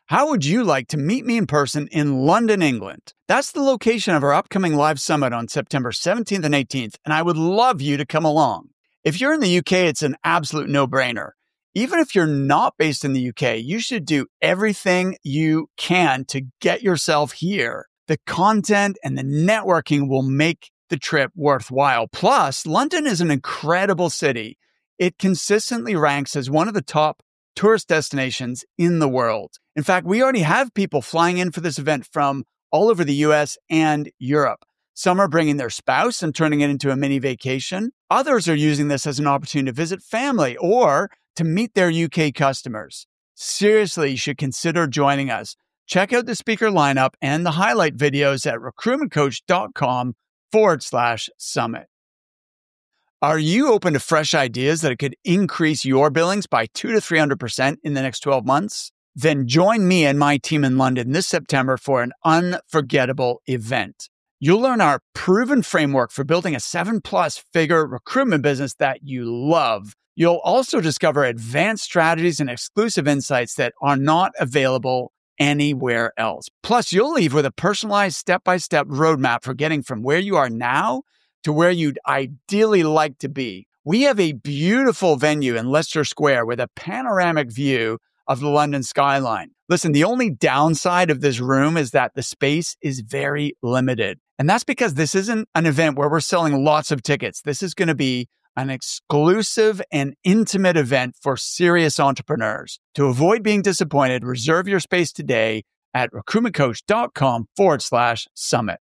How would you like to meet me in person in London, England? That's the location of our upcoming live summit on September 17th and 18th, and I would love you to come along. If you're in the UK, it's an absolute no-brainer. Even if you're not based in the UK, you should do everything you can to get yourself here. The content and the networking will make the trip worthwhile. Plus, London is an incredible city. It consistently ranks as one of the top tourist destinations in the world. In fact, we already have people flying in for this event from all over the US and Europe. Some are bringing their spouse and turning it into a mini vacation. Others are using this as an opportunity to visit family or to meet their UK customers. Seriously, you should consider joining us. Check out the speaker lineup and the highlight videos at recruitmentcoach.com/summit. Are you open to fresh ideas that could increase your billings by 200 to 300% in the next 12 months? Then join me and my team in London this September for an unforgettable event. You'll learn our proven framework for building a 7+ figure recruitment business that you love. You'll also discover advanced strategies and exclusive insights that are not available anywhere else. Plus, you'll leave with a personalized step-by-step roadmap for getting from where you are now to where you'd ideally like to be. We have a beautiful venue in Leicester Square with a panoramic view of the London skyline. Listen, the only downside of this room is that the space is very limited. And that's because this isn't an event where we're selling lots of tickets. This is going to be an exclusive and intimate event for serious entrepreneurs. To avoid being disappointed, reserve your space today at recruitmentcoach.com/summit.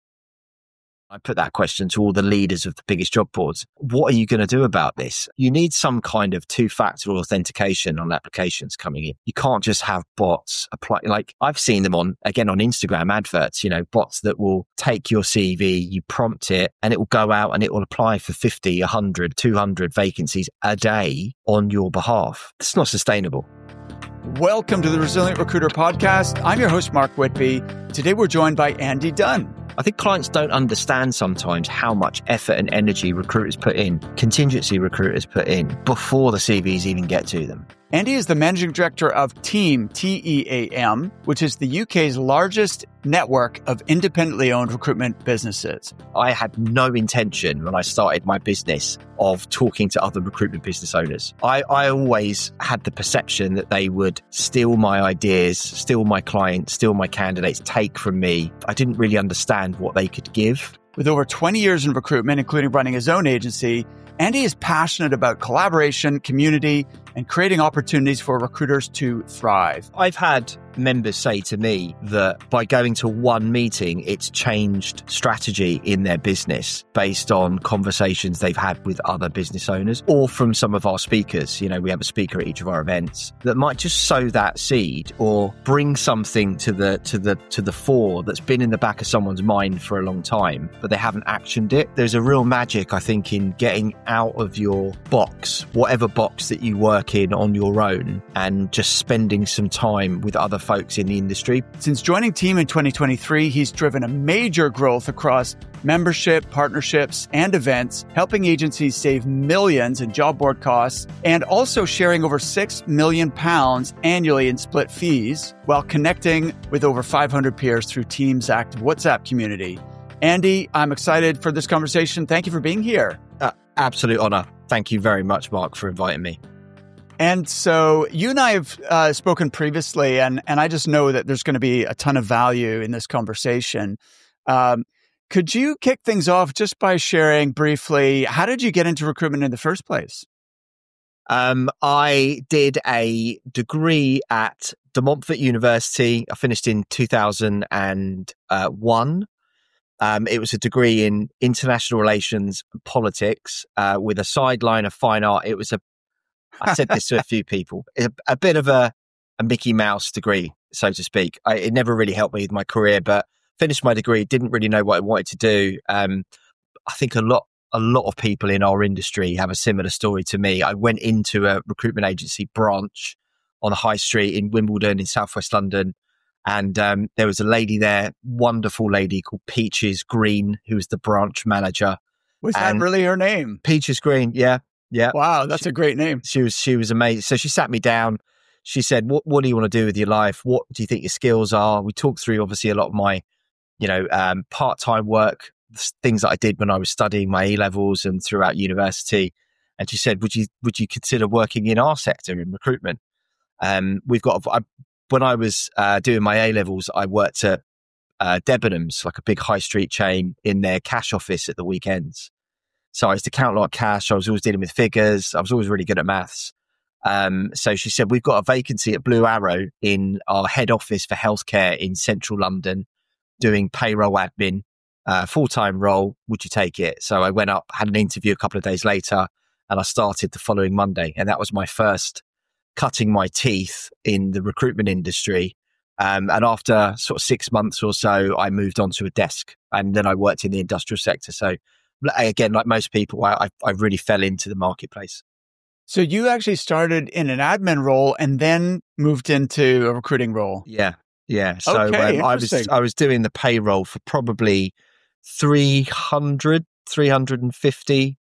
I put that question to all the leaders of the biggest job boards. What are you going to do about this? You need some kind of two-factor authentication on applications coming in. You can't just have bots apply. Like I've seen them on Instagram adverts, bots that will take your CV, you prompt it, and it will go out and it will apply for 50, 100, 200 vacancies a day on your behalf. It's not sustainable. Welcome to the Resilient Recruiter Podcast. I'm your host, Mark Whitby. Today, we're joined by Andy Dunn. I think clients don't understand sometimes how much effort and energy recruiters put in, contingency recruiters put in, before the CVs even get to them. Andy is the managing director of Team, TEAM, which is the UK's largest network of independently owned recruitment businesses. I had no intention when I started my business of talking to other recruitment business owners. I always had the perception that they would steal my ideas, steal my clients, steal my candidates, take from me. I didn't really understand what they could give. With over 20 years in recruitment, including running his own agency, Andy is passionate about collaboration, community, and creating opportunities for recruiters to thrive. I've had members say to me that by going to one meeting, it's changed strategy in their business based on conversations they've had with other business owners or from some of our speakers. We have a speaker at each of our events that might just sow that seed or bring something to the fore that's been in the back of someone's mind for a long time, but they haven't actioned it. There's a real magic, I think, in getting out of your box, whatever box that you work in on your own, and just spending some time with other folks in the industry. Since joining Team in 2023, he's driven a major growth across membership, partnerships, and events, helping agencies save millions in job board costs and also sharing over £6 million annually in split fees while connecting with over 500 peers through Team's active WhatsApp community. Andy, I'm excited for this conversation. Thank you for being here. Absolute honor. Thank you very much, Mark, for inviting me. And so you and I have spoken previously, and I just know that there's going to be a ton of value in this conversation. Could you kick things off just by sharing briefly, how did you get into recruitment in the first place? I did a degree at De Montfort University. I finished in 2001. It was a degree in international relations and politics with a sideline of fine art. It was I said this to a few people, a bit of a Mickey Mouse degree, so to speak. It never really helped me with my career, but finished my degree, didn't really know what I wanted to do. I think a lot of people in our industry have a similar story to me. I went into a recruitment agency branch on the high street in Wimbledon in southwest London. And there was a lady there, wonderful lady called Peaches Green, who was the branch manager. Was that really her name? Peaches Green, yeah. Wow, that's a great name. She was amazing. So she sat me down. she said, what do you want to do with your life? What do you think your skills are? We talked through obviously a lot of my, part-time work, things that I did when I was studying my A-levels and throughout university. And she said, would you consider working in our sector in recruitment? When I was doing my A-levels, I worked at Debenhams, like a big high street chain, in their cash office at the weekends. So I used to count a lot of cash. I was always dealing with figures. I was always really good at maths. So she said, we've got a vacancy at Blue Arrow in our head office for healthcare in central London, doing payroll admin, full-time role. Would you take it? So I went up, had an interview a couple of days later, and I started the following Monday. And that was my first cutting my teeth in the recruitment industry. And after sort of 6 months or so, I moved on to a desk, and then I worked in the industrial sector. So again, like most people, I really fell into the marketplace. So you actually started in an admin role and then moved into a recruiting role. Yeah. So Okay, I was doing the payroll for probably 350.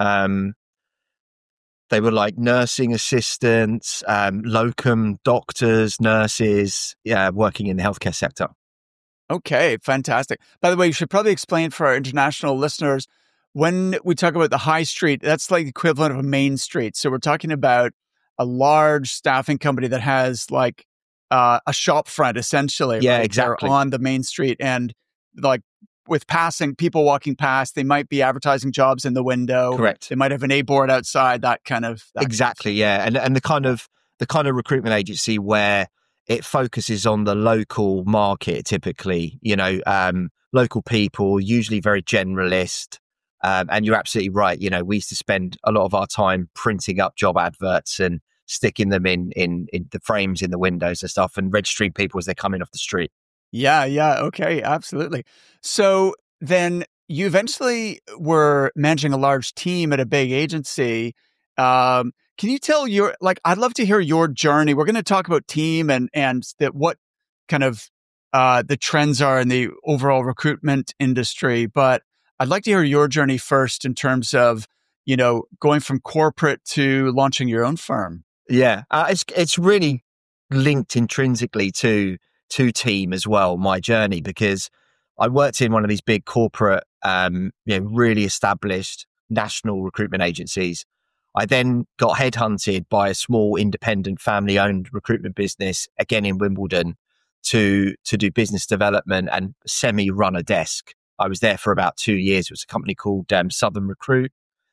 They were like nursing assistants, locum doctors, nurses, working in the healthcare sector. Okay, fantastic. By the way, you should probably explain for our international listeners, when we talk about the high street, that's like the equivalent of a main street. So we're talking about a large staffing company that has like a shop front, essentially. Yeah, right? exactly. They're on the main street, and like with people walking past, they might be advertising jobs in the window. Correct. They might have an A board outside. That kind of exactly. Yeah, and the kind of recruitment agency where it focuses on the local market, typically. Local people, usually very generalist. And you're absolutely right. We used to spend a lot of our time printing up job adverts and sticking them in the frames in the windows and stuff, and registering people as they're coming off the street. Yeah. Okay, absolutely. So then you eventually were managing a large team at a big agency. Can you tell I'd love to hear your journey. We're going to talk about team and what kind of the trends are in the overall recruitment industry, but I'd like to hear your journey first in terms of, going from corporate to launching your own firm. Yeah, it's really linked intrinsically to team as well, my journey, because I worked in one of these big corporate, really established national recruitment agencies. I then got headhunted by a small independent family-owned recruitment business, again in Wimbledon, to do business development and semi-run a desk. I was there for about 2 years. It was a company called Southern Recruit.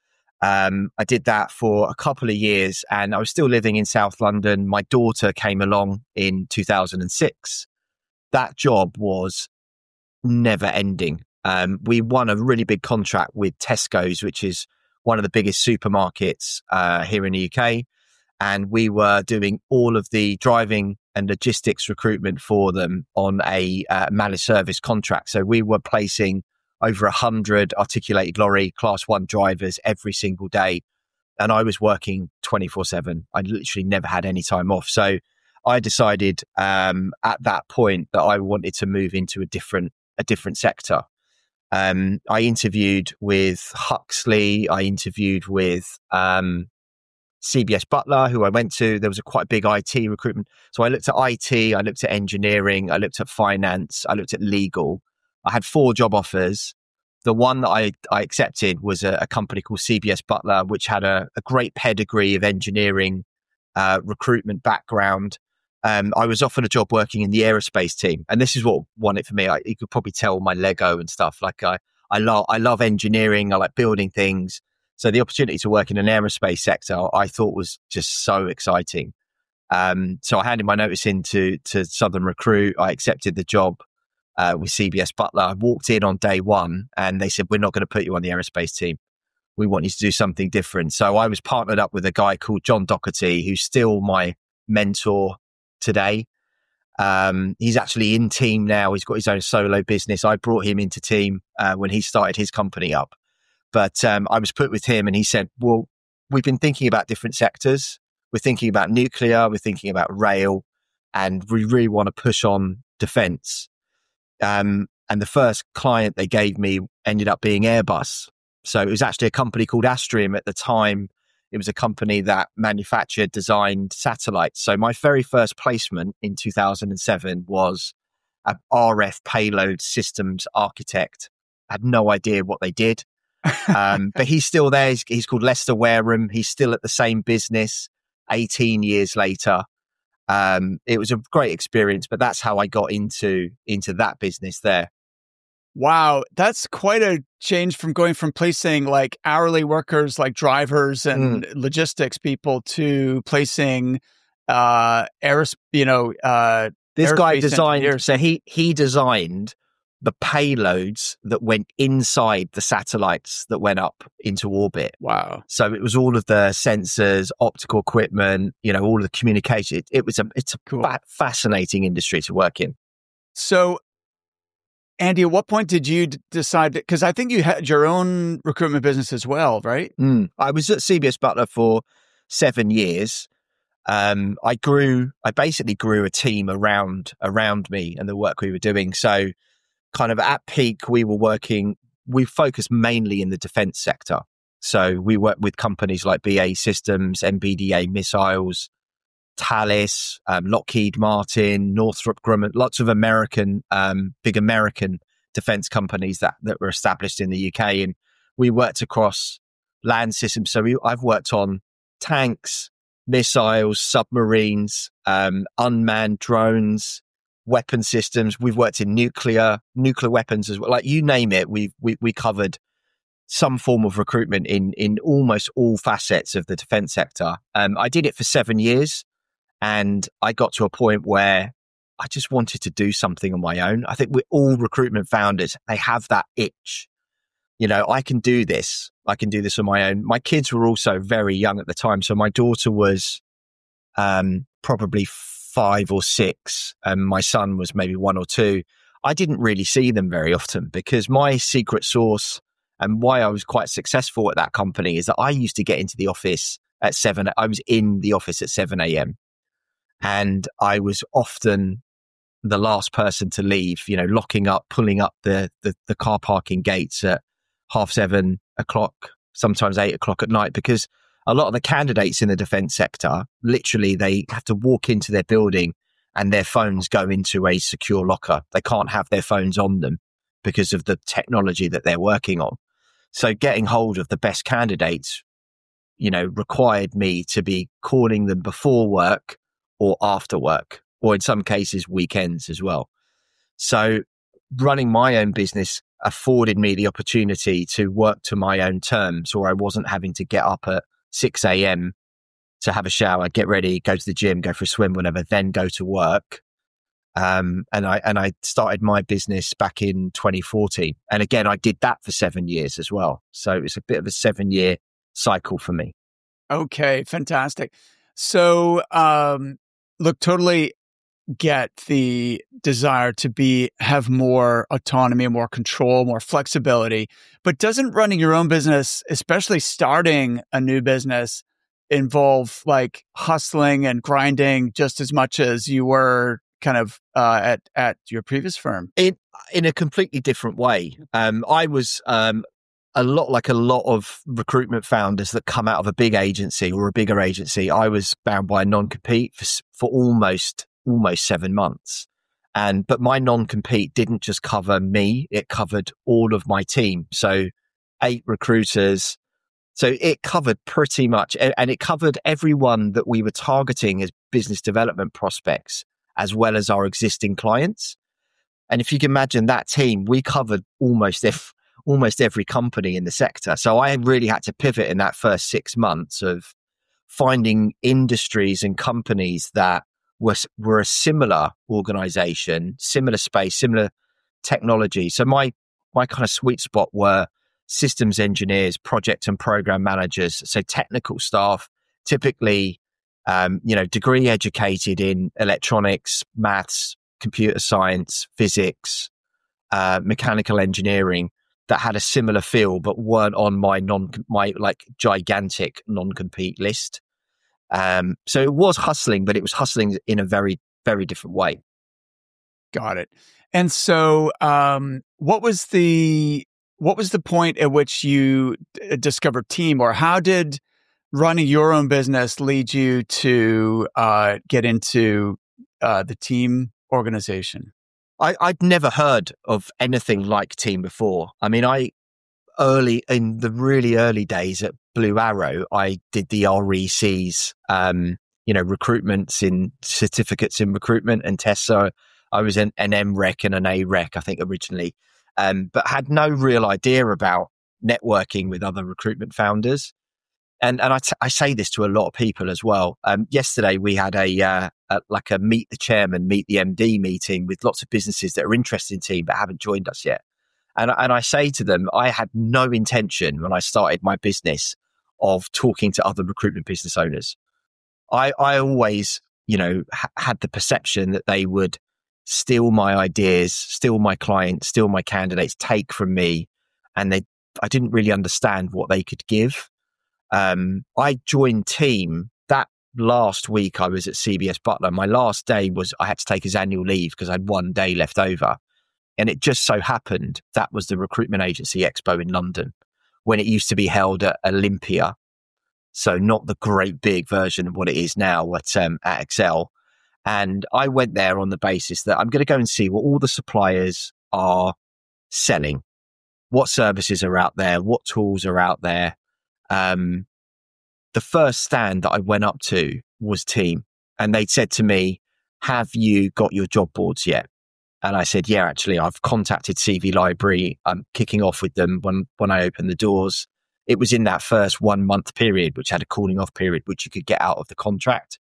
I did that for a couple of years, and I was still living in South London. My daughter came along in 2006. That job was never ending. We won a really big contract with Tesco's, which is one of the biggest supermarkets here in the UK. And we were doing all of the driving and logistics recruitment for them on a managed service contract. So we were placing over 100 articulated lorry class 1 drivers every single day. And I was working 24/7. I literally never had any time off. So I decided at that point that I wanted to move into a different sector. I interviewed with Huxley. I interviewed with CBS Butler, who I went to. There was a quite big IT recruitment. So I looked at IT, I looked at engineering, I looked at finance, I looked at legal. I had 4 job offers. The one that I accepted was a company called CBS Butler, which had a great pedigree of engineering recruitment background. I was offered a job working in the aerospace team. And this is what won it for me. You could probably tell my Lego and stuff. Like I love engineering. I like building things. So the opportunity to work in an aerospace sector, I thought was just so exciting. So I handed my notice in to Southern Recruit. I accepted the job with CBS Butler. I walked in on day 1 and they said, we're not going to put you on the aerospace team. We want you to do something different. So I was partnered up with a guy called John Doherty, who's still my mentor today. He's actually in team now. He's got his own solo business. I brought him into team when he started his company up. But I was put with him and he said, well, we've been thinking about different sectors. We're thinking about nuclear. We're thinking about rail. And we really want to push on defense. And the first client they gave me ended up being Airbus. So it was actually a company called Astrium at the time. It was a company that manufactured, designed satellites. So my very first placement in 2007 was an RF payload systems architect. I had no idea what they did. But he's still there. He's called Lester Wareham. He's still at the same business 18 years later. It was a great experience, but that's how I got into that business there. Wow, that's quite a change from going from placing like hourly workers like drivers and logistics people to placing this guy designed engineers. So he designed the payloads that went inside the satellites that went up into orbit. Wow. So it was all of the sensors, optical equipment, all of the communication. It's a cool. Fascinating industry to work in. So Andy, at what point did you decide, because I think you had your own recruitment business as well, right? I was at CBS Butler for 7 years. I basically grew a team around me and the work we were doing. So kind of at peak, we focused mainly in the defense sector. So we worked with companies like BAE Systems, MBDA Missiles, Thales, Lockheed Martin, Northrop Grumman, lots of big American defense companies that were established in the UK. And we worked across land systems. So I've worked on tanks, missiles, submarines, unmanned drones, weapon systems. We've worked in nuclear weapons as well. Like you name it, we covered some form of recruitment in almost all facets of the defense sector. I did it for 7 years. And I got to a point where I just wanted to do something on my own. I think we're all recruitment founders. They have that itch. I can do this. I can do this on my own. My kids were also very young at the time. So my daughter was probably 5 or 6 and my son was maybe 1 or 2. I didn't really see them very often because my secret sauce and why I was quite successful at that company is that I used to get into the office at 7. I was in the office at 7 a.m. And I was often the last person to leave, locking up, pulling up the car parking gates at 7:30, sometimes 8 o'clock at night, because a lot of the candidates in the defense sector, literally, they have to walk into their building and their phones go into a secure locker. They can't have their phones on them because of the technology that they're working on. So getting hold of the best candidates, required me to be calling them before work or after work, or in some cases, weekends as well. So running my own business afforded me the opportunity to work to my own terms, or I wasn't having to get up at 6 a.m. to have a shower, get ready, go to the gym, go for a swim, whatever, then go to work. And I started my business back in 2014. And again, I did that for 7 years as well. So it was a bit of a 7-year cycle for me. Okay, fantastic. So, look, totally get the desire to have more autonomy, more control, more flexibility, but doesn't running your own business, especially starting a new business, involve like hustling and grinding just as much as you were kind of at your previous firm? In a completely different way. I was a lot of recruitment founders that come out of a big agency or a bigger agency. I was bound by a non-compete for almost 7 months. But my non-compete didn't just cover me, it covered all of my team. So 8 recruiters. So it covered pretty much, and it covered everyone that we were targeting as business development prospects, as well as our existing clients. And if you can imagine that team, we covered almost every company in the sector. So I really had to pivot in that first 6 months of finding industries and companies that were a similar organization, similar space, similar technology. So my kind of sweet spot were systems engineers, project and program managers. So technical staff, typically, degree educated in electronics, maths, computer science, physics, mechanical engineering, that had a similar feel, but weren't on my gigantic non-compete list. So it was hustling, but it was hustling in a very, very different way. Got it. And so, what was the point at which you discovered Team, or how did running your own business lead you to get into the team organization? I'd never heard of anything like team before. I mean, in the really early days at Blue Arrow, I did the REC's, recruitments in certificates in recruitment and tests. So I was an MREC and an AREC, I think, originally, but had no real idea about networking with other recruitment founders. And I say this to a lot of people as well. Yesterday we had a meet the chairman, meet the MD meeting with lots of businesses that are interested in team but haven't joined us yet. And I say to them, I had no intention when I started my business of talking to other recruitment business owners. I always, had the perception that they would steal my ideas, steal my clients, steal my candidates, take from me, and I didn't really understand what they could give. I joined Team that last week. I was at CBS Butler. My last day was I had to take his annual leave because I had 1 day left over. And it just so happened that was the Recruitment Agency Expo in London when it used to be held at Olympia. So not the great big version of what it is now at Excel. And I went there on the basis that I'm going to go and see what all the suppliers are selling, what services are out there, what tools are out there. The first stand that I went up to was Team, and they'd said to me, "Have you got your job boards yet?" And I said, "Yeah, actually, I've contacted CV Library. I'm kicking off with them when I open the doors." It was in that first 1 month period, which had a cooling off period, which you could get out of the contract.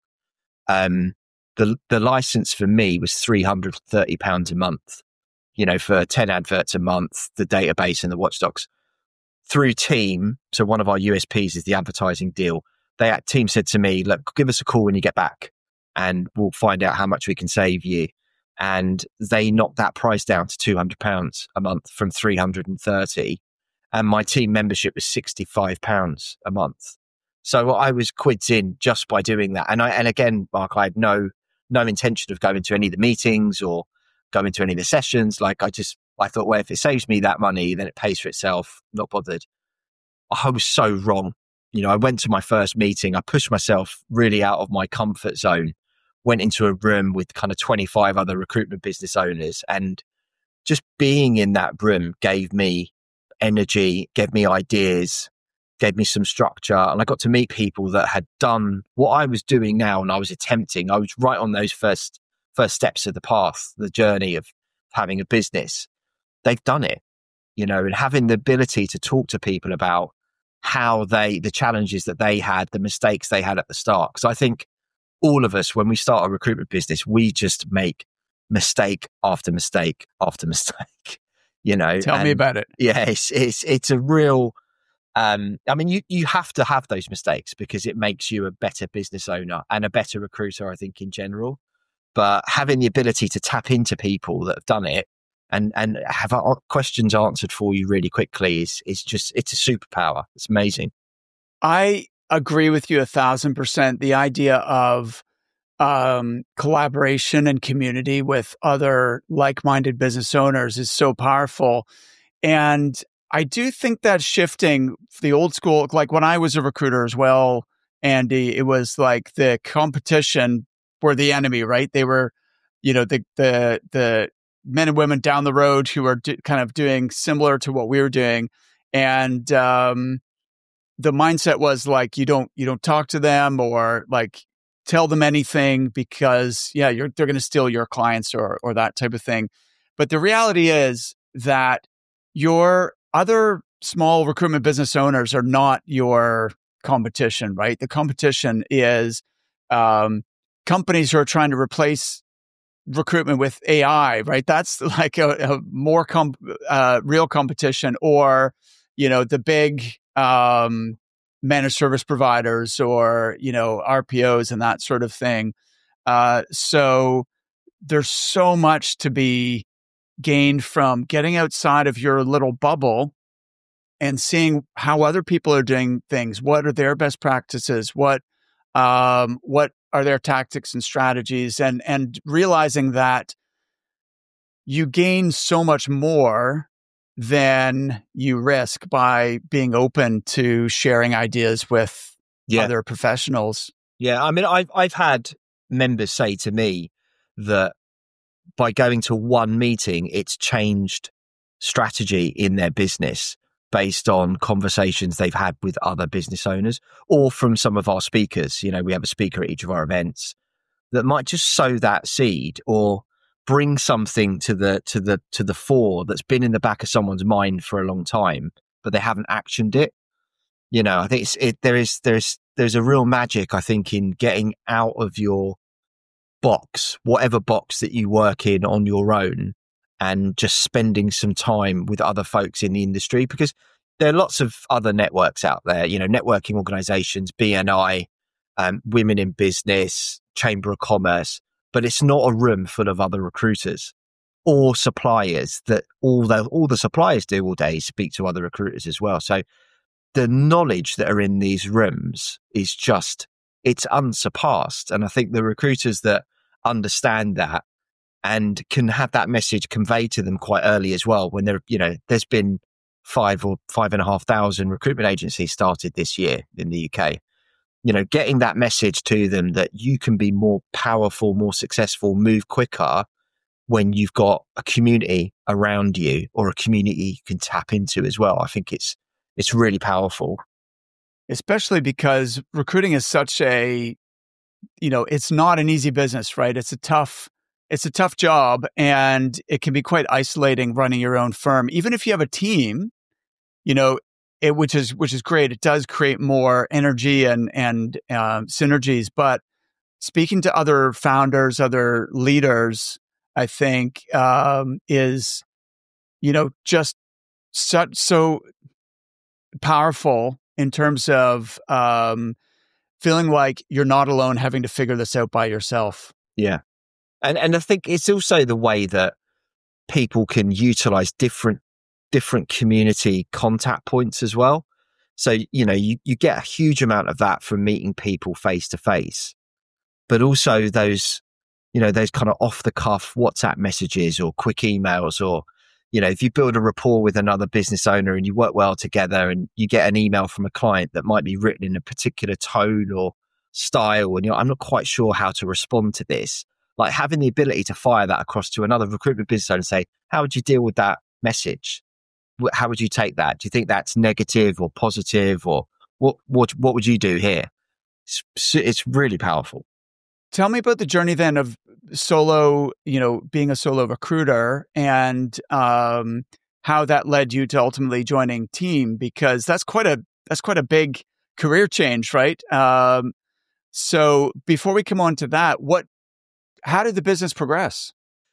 The license for me was £330 a month, for 10 adverts a month, the database and the watchdogs. Through Team, so one of our USPs is the advertising deal. Team said to me, "Look, give us a call when you get back and we'll find out how much we can save you." And they knocked that price down to £200 a month from 330. And my Team membership was £65 a month. So I was quids in just by doing that. And again, Mark, I had no intention of going to any of the meetings or going to any of the sessions. I thought, well, if it saves me that money, then it pays for itself. Not bothered. I was so wrong. I went to my first meeting. I pushed myself really out of my comfort zone, went into a room with kind of 25 other recruitment business owners. And just being in that room gave me energy, gave me ideas, gave me some structure. And I got to meet people that had done what I was doing now and I was attempting. I was right on those first steps of the path, the journey of having a business. They've done it, and having the ability to talk to people about how the challenges that they had, the mistakes they had at the start. Because I think all of us, when we start a recruitment business, we just make mistake after mistake after mistake, Tell me about it. Yeah, it's a real, you have to have those mistakes because it makes you a better business owner and a better recruiter, I think, in general. But having the ability to tap into people that have done it and have questions answered for you really quickly it's a superpower. It's amazing. I agree with you 1,000%. The idea of collaboration and community with other like-minded business owners is so powerful. And I do think that shifting the old school, like when I was a recruiter as well, Andy, it was like the competition were the enemy, right? They were, the men and women down the road who are kind of doing similar to what we were doing. And the mindset was like, you don't talk to them or like tell them anything because they're going to steal your clients or that type of thing. But the reality is that your other small recruitment business owners are not your competition, right? The competition is companies who are trying to replace recruitment with AI, right? That's like a more real competition, or the big managed service providers or RPOs and that sort of thing. So there's so much to be gained from getting outside of your little bubble and seeing how other people are doing things. What are their best practices? What are their tactics and strategies? And realizing that you gain so much more than you risk by being open to sharing ideas with other professionals. Yeah. I mean, I've had members say to me that by going to one meeting, it's changed strategy in their business based on conversations they've had with other business owners or from some of our speakers. You know, we have a speaker at each of our events that might just sow that seed or bring something to the fore that's been in the back of someone's mind for a long time, but they haven't actioned it. You know, I think there's a real magic, I think, in getting out of your box, whatever box that you work in on your own, and just spending some time with other folks in the industry, because there are lots of other networks out there, you know, networking organizations, BNI, Women in Business, Chamber of Commerce, but it's not a room full of other recruiters or suppliers that all the suppliers do all day is speak to other recruiters as well. So the knowledge that are in these rooms is just, it's unsurpassed. And I think the recruiters that understand that and can have that message conveyed to them quite early as well, when they're, you know, there's been 5 or 5,500 recruitment agencies started this year in the UK. You know, getting that message to them that you can be more powerful, more successful, move quicker when you've got a community around you or a community you can tap into as well. I think it's really powerful. Especially because recruiting is such a, you know, it's not an easy business, right? It's a tough job, and it can be quite isolating running your own firm. Even if you have a team, you know, which is great. It does create more energy and synergies. But speaking to other founders, other leaders, I think is, you know, just so powerful in terms of feeling like you're not alone, having to figure this out by yourself. Yeah. And I think it's also the way that people can utilize different community contact points as well. So, you know, you get a huge amount of that from meeting people face to face, but also those, you know, those kind of off the cuff WhatsApp messages or quick emails, or, you know, if you build a rapport with another business owner and you work well together and you get an email from a client that might be written in a particular tone or style, and I'm not quite sure how to respond to this. Like having the ability to fire that across to another recruitment business owner and say, how would you deal with that message? How would you take that? Do you think that's negative or positive, or what would you do here? It's really powerful. Tell me about the journey then of solo, you know, being a solo recruiter, and how that led you to ultimately joining Team, because that's quite a big career change, right? So before we come on to that, how did the business progress?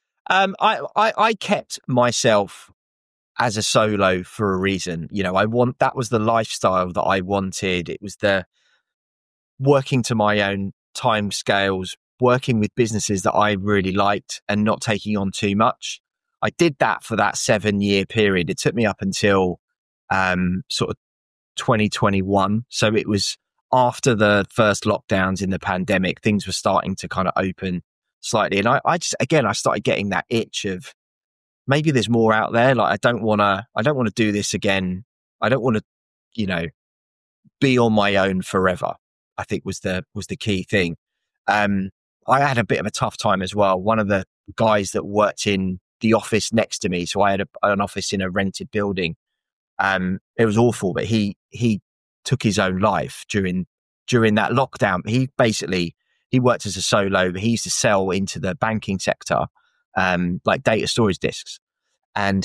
I kept myself as a solo for a reason. You know, that was the lifestyle that I wanted. It was the working to my own time scales, working with businesses that I really liked and not taking on too much. I did that for that 7-year period. It took me up until sort of 2021. So it was after the first lockdowns in the pandemic, things were starting to kind of open slightly. And I started getting that itch of maybe there's more out there. Like I don't want to do this again. I don't want to, you know, be on my own forever, I think was the key thing. I had a bit of a tough time as well. One of the guys that worked in the office next to me, so I had an office in a rented building. It was awful, but he took his own life during that lockdown. He worked as a solo, but he used to sell into the banking sector, like data storage disks. And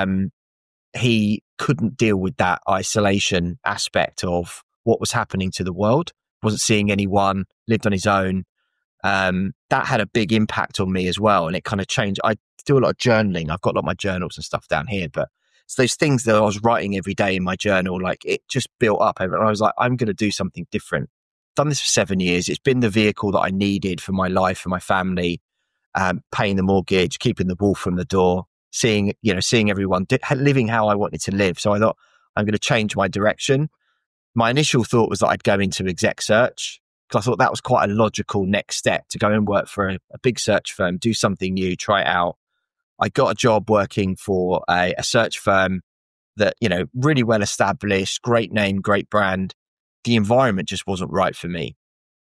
he couldn't deal with that isolation aspect of what was happening to the world, wasn't seeing anyone, lived on his own. That had a big impact on me as well. And it kind of changed. I do a lot of journaling. I've got a lot of my journals and stuff down here, but it's those things that I was writing every day in my journal, like it just built up. And I was like, I'm going to do something different. Done this for 7 years. It's been the vehicle that I needed for my life, for my family, paying the mortgage, keeping the wolf from the door, seeing everyone living how I wanted to live. So I thought, I'm going to change my direction. My initial thought was that I'd go into exec search, because I thought that was quite a logical next step, to go and work for a big search firm, do something new, try it out. I got a job working for a search firm that, you know, really well established, great name, great brand. the environment just wasn't right for me.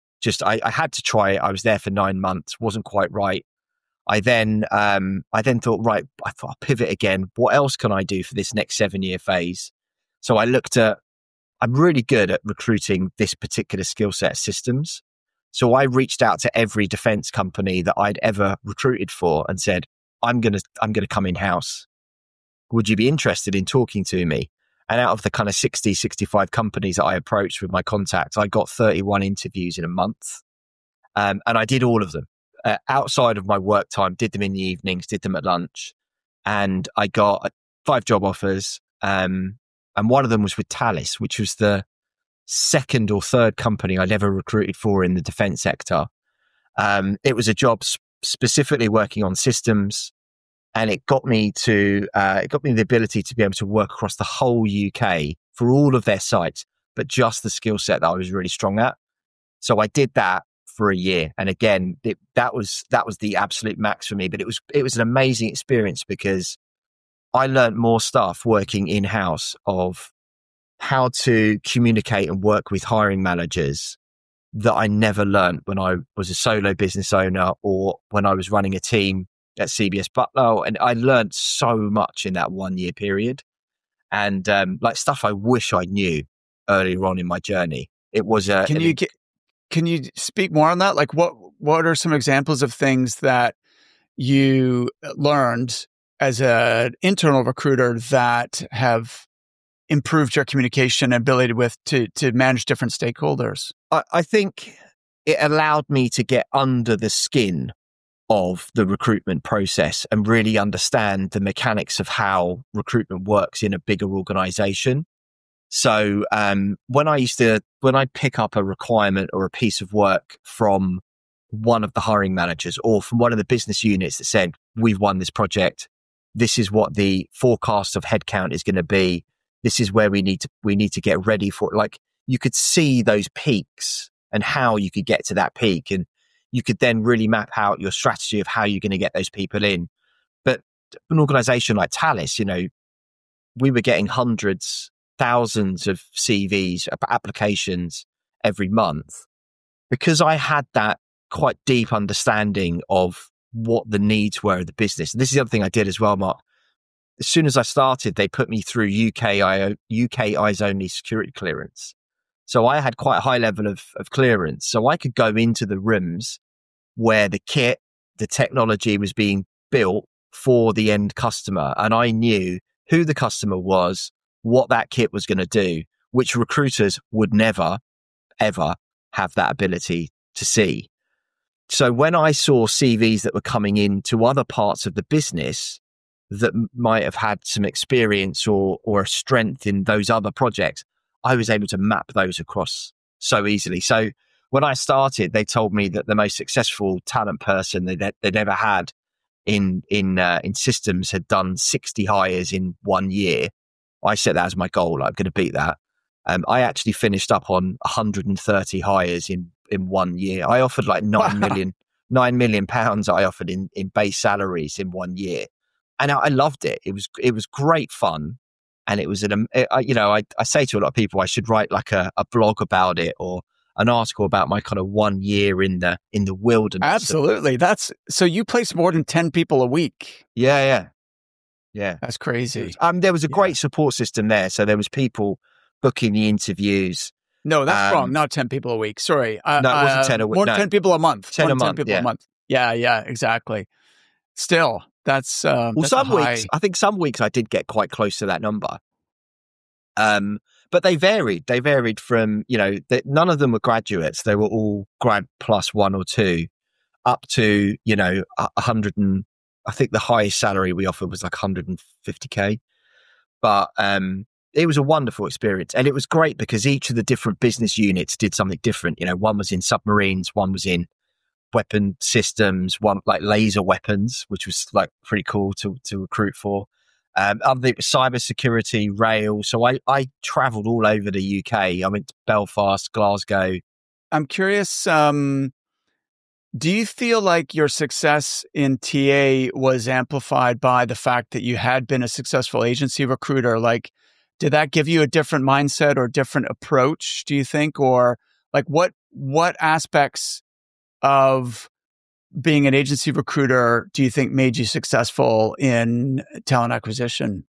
I had to try it. I was there for 9 months, wasn't quite right. I then thought, right, I thought I'll pivot again. What else can I do for this next 7-year phase? So I looked at, I'm really good at recruiting this particular skill set of systems. So I reached out to every defense company that I'd ever recruited for and said, I'm going to come in-house. Would you be interested in talking to me? And out of the kind of 60, 65 companies that I approached with my contacts, I got 31 interviews in a month. And I did all of them outside of my work time, did them in the evenings, did them at lunch. And I got 5 job offers. And one of them was with Thales, which was the second or third company I'd ever recruited for in the defense sector. It was a job specifically working on systems. And it got me the ability to be able to work across the whole UK for all of their sites, but just the skill set that I was really strong at. So I did that for a year. And again, that was the absolute max for me. But it was an amazing experience because I learned more stuff working in-house of how to communicate and work with hiring managers that I never learned when I was a solo business owner or when I was running a team at CBS Butler. And I learned so much in that 1 year period, and like stuff I wish I knew earlier on in my journey. It was Can you speak more on that? Like what are some examples of things that you learned as an internal recruiter that have improved your communication ability to manage different stakeholders? I think it allowed me to get under the skin of the recruitment process and really understand the mechanics of how recruitment works in a bigger organization. So when I'd pick up a requirement or a piece of work from one of the hiring managers or from one of the business units that said, we've won this project, this is what the forecast of headcount is going to be, this is where we need to get ready for it. Like, you could see those peaks and how you could get to that peak, and you could then really map out your strategy of how you're going to get those people in. But an organization like Thales, we were getting hundreds, thousands of CVs, applications every month, because I had that quite deep understanding of what the needs were of the business. And this is the other thing I did as well, Mark. As soon as I started, they put me through UK eyes only security clearance. So I had quite a high level of clearance. So I could go into the rooms where the kit, the technology was being built for the end customer. And I knew who the customer was, what that kit was going to do, which recruiters would never, ever have that ability to see. So when I saw CVs that were coming in to other parts of the business that might have had some experience or a strength in those other projects, I was able to map those across so easily. So when I started, they told me that the most successful talent person they'd ever had in systems had done 60 hires in 1 year. I set that as my goal. I'm going to beat that. I actually finished up on 130 hires in 1 year. I offered like £9 million I offered in base salaries in 1 year. And I loved it. It was great fun. And it was I say to a lot of people, I should write like a blog about it or an article about my kind of 1 year in the wilderness. Absolutely. So you placed more than 10 people a week. Yeah. That's crazy. There was a great support system there. So there was people booking the interviews. No, that's wrong. Not 10 people a week. Sorry. No, it wasn't 10 a week. More than 10 people a month. 10 a month. A month. Yeah, exactly. Still, that's some weeks. I think some weeks I did get quite close to that number. But they varied. They varied from, none of them were graduates. They were all grad plus 1 or 2 up to, 100 and I think the highest salary we offered was like 150K. But it was a wonderful experience. And it was great because each of the different business units did something different. One was in submarines, one was in weapon systems, one like laser weapons, which was like pretty cool to recruit for. Other cybersecurity, rail. So I traveled all over the UK. I went to Belfast, Glasgow. I'm curious, do you feel like your success in TA was amplified by the fact that you had been a successful agency recruiter? Like, did that give you a different mindset or different approach, do you think? Or like what aspects of being an agency recruiter do you think made you successful in talent acquisition?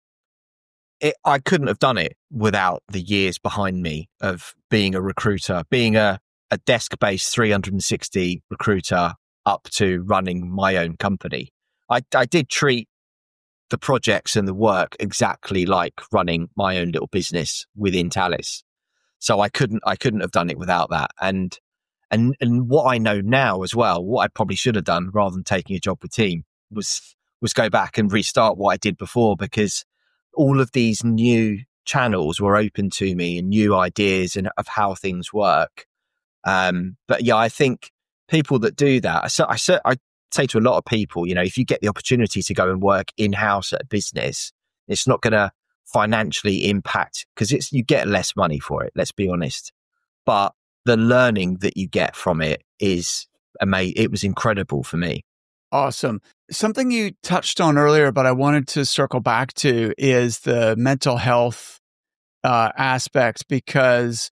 I couldn't have done it without the years behind me of being a recruiter, being a desk-based 360 recruiter up to running my own company. I did treat the projects and the work exactly like running my own little business within Talis. So I couldn't have done it without that. And what I know now as well, what I probably should have done rather than taking a job with Team was go back and restart what I did before, because all of these new channels were open to me and new ideas and of how things work. But yeah, I think people that do that, I say to a lot of people, if you get the opportunity to go and work in-house at a business, it's not going to financially impact, because you get less money for it, let's be honest. But the learning that you get from it is amazing. It was incredible for me. Awesome. Something you touched on earlier, but I wanted to circle back to is the mental health aspect, because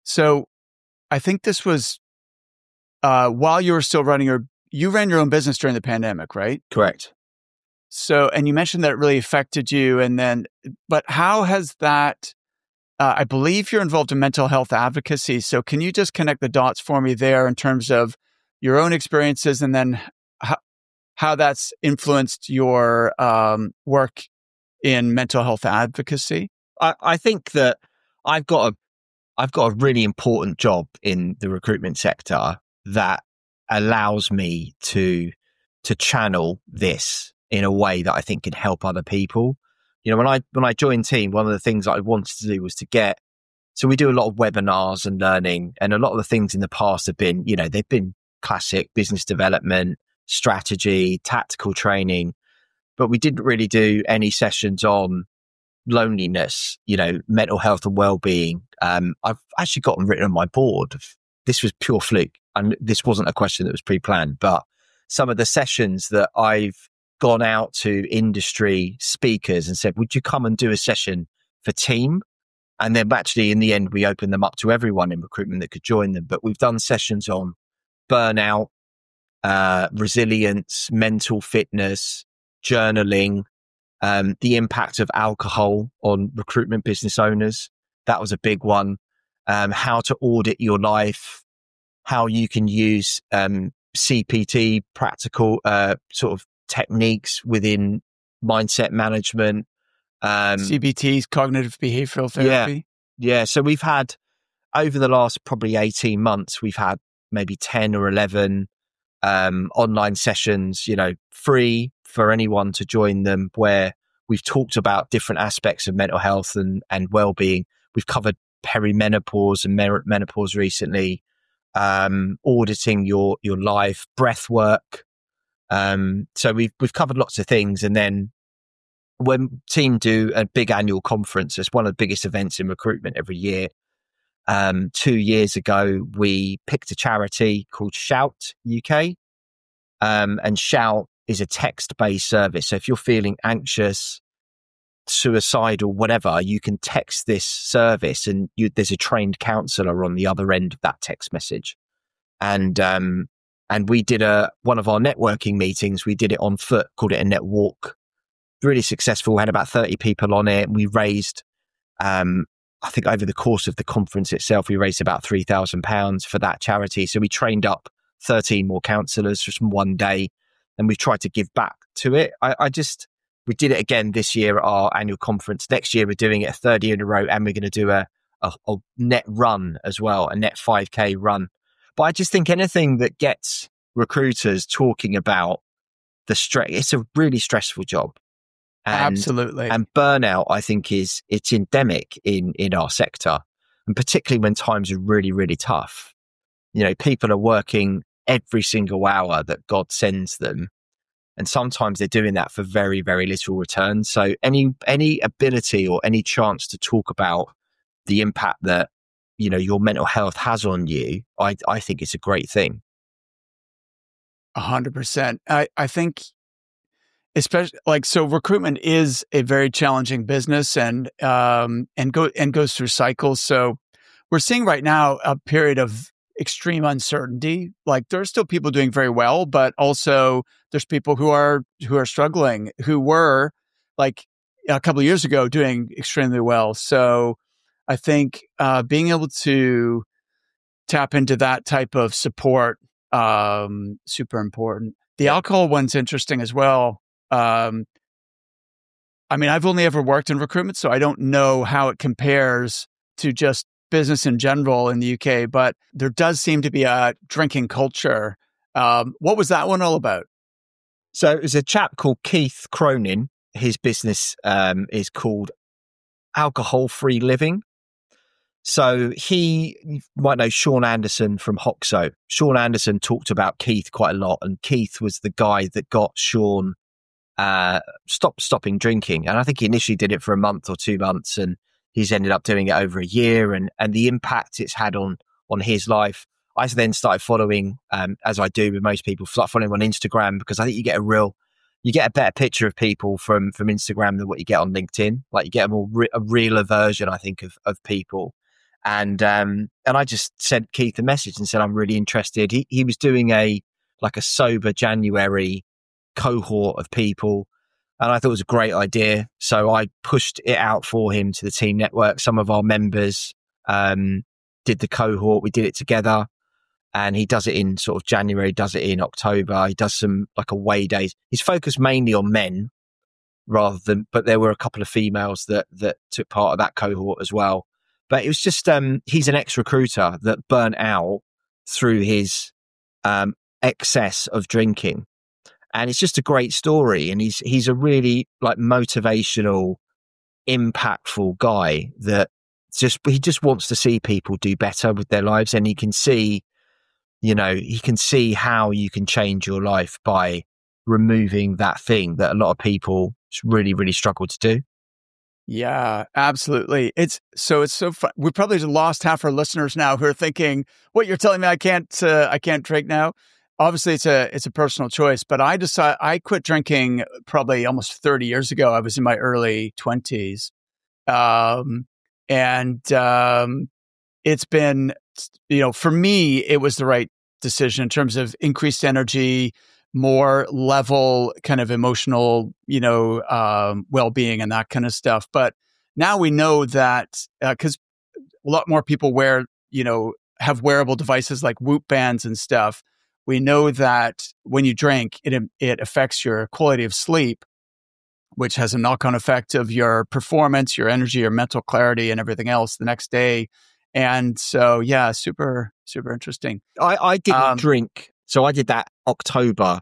I think this was while you were still you ran your own business during the pandemic, right? Correct. So, and you mentioned that it really affected you, but how has that, I believe you're involved in mental health advocacy. So can you just connect the dots for me there in terms of your own experiences and then how that's influenced your work in mental health advocacy? I think that I've got a really important job in the recruitment sector that allows me to channel this in a way that I think can help other people. When I joined Team, one of the things that I wanted to do was so we do a lot of webinars and learning, and a lot of the things in the past have been, they've been classic business development, strategy, tactical training, but we didn't really do any sessions on loneliness, mental health and well-being. I've actually got them written on my board. This was pure fluke, and this wasn't a question that was pre-planned, but some of the sessions that I've gone out to industry speakers and said, would you come and do a session for Team? And then actually in the end, we opened them up to everyone in recruitment that could join them. But we've done sessions on burnout, resilience, mental fitness, journaling, the impact of alcohol on recruitment business owners. That was a big one. How to audit your life, how you can use CPT, practical sort of techniques within mindset management. CBTs, cognitive behavioral therapy. Yeah. So we've had, over the last probably 18 months, we've had maybe 10 or 11 online sessions, free for anyone to join them, where we've talked about different aspects of mental health and well-being. We've covered perimenopause and menopause recently, auditing your life, breath work. So we've covered lots of things. And then when Team do a big annual conference, it's one of the biggest events in recruitment every year. 2 years ago, we picked a charity called Shout UK. And Shout is a text-based service. So if you're feeling anxious, suicidal, whatever, you can text this service, and there's a trained counsellor on the other end of that text message. And we did one of our networking meetings. We did it on foot, called it a net walk. Really successful. We had about 30 people on it. We raised, I think over the course of the conference itself, we raised about £3,000 for that charity. So we trained up 13 more counsellors just from one day, and we've tried to give back to it. We did it again this year at our annual conference. Next year, we're doing it a third year in a row, and we're going to do a net run as well, a net 5K run. But I just think anything that gets recruiters talking about the stress, it's a really stressful job. Absolutely. And burnout, I think, it's endemic in our sector, and particularly when times are really, really tough. People are working every single hour that God sends them, and sometimes they're doing that for very, very little return. So any ability or any chance to talk about the impact that your mental health has on you, I think it's a great thing. 100%. I think especially like, so recruitment is a very challenging business and goes through cycles. So we're seeing right now a period of extreme uncertainty. Like there's still people doing very well, but also there's people who are struggling, who were like a couple of years ago doing extremely well. So I think being able to tap into that type of support, super important. The alcohol one's interesting as well. I mean, I've only ever worked in recruitment, so I don't know how it compares to just business in general in the UK, but there does seem to be a drinking culture. What was that one all about? So it was a chap called Keith Cronin. His business is called Alcohol Free Living. So you might know Sean Anderson from Hoxo. Sean Anderson talked about Keith quite a lot, and Keith was the guy that got Sean stopping drinking. And I think he initially did it for a month or 2 months, and he's ended up doing it over a year, and the impact it's had on his life. I then started following, as I do with most people, start following on Instagram, because I think you get a better picture of people from Instagram than what you get on LinkedIn. Like you get a realer version, I think, of people. And I just sent Keith a message and said, I'm really interested. He was doing a sober January cohort of people, and I thought it was a great idea. So I pushed it out for him to the team network. Some of our members did the cohort. We did it together, and he does it in sort of January, does it in October. He does some away days. He's focused mainly on men but there were a couple of females that took part of that cohort as well. But it was just, he's an ex-recruiter that burnt out through his excess of drinking. And it's just a great story. And he's a really motivational, impactful guy that he just wants to see people do better with their lives. And he can see how you can change your life by removing that thing that a lot of people really, really struggle to do. Yeah, absolutely. It's so fun. We probably lost half our listeners now who are thinking, "What, you're telling me I can't drink now?" Obviously, it's a personal choice. But I quit drinking probably almost 30 years ago. I was in my early 20s, it's been, for me, it was the right decision in terms of increased energy, more level kind of emotional, well-being and that kind of stuff. But now we know that because a lot more people have wearable devices like Whoop bands and stuff. We know that when you drink, it affects your quality of sleep, which has a knock-on effect of your performance, your energy, your mental clarity, and everything else the next day. And so, yeah, super, super interesting. I didn't drink. So I did that October,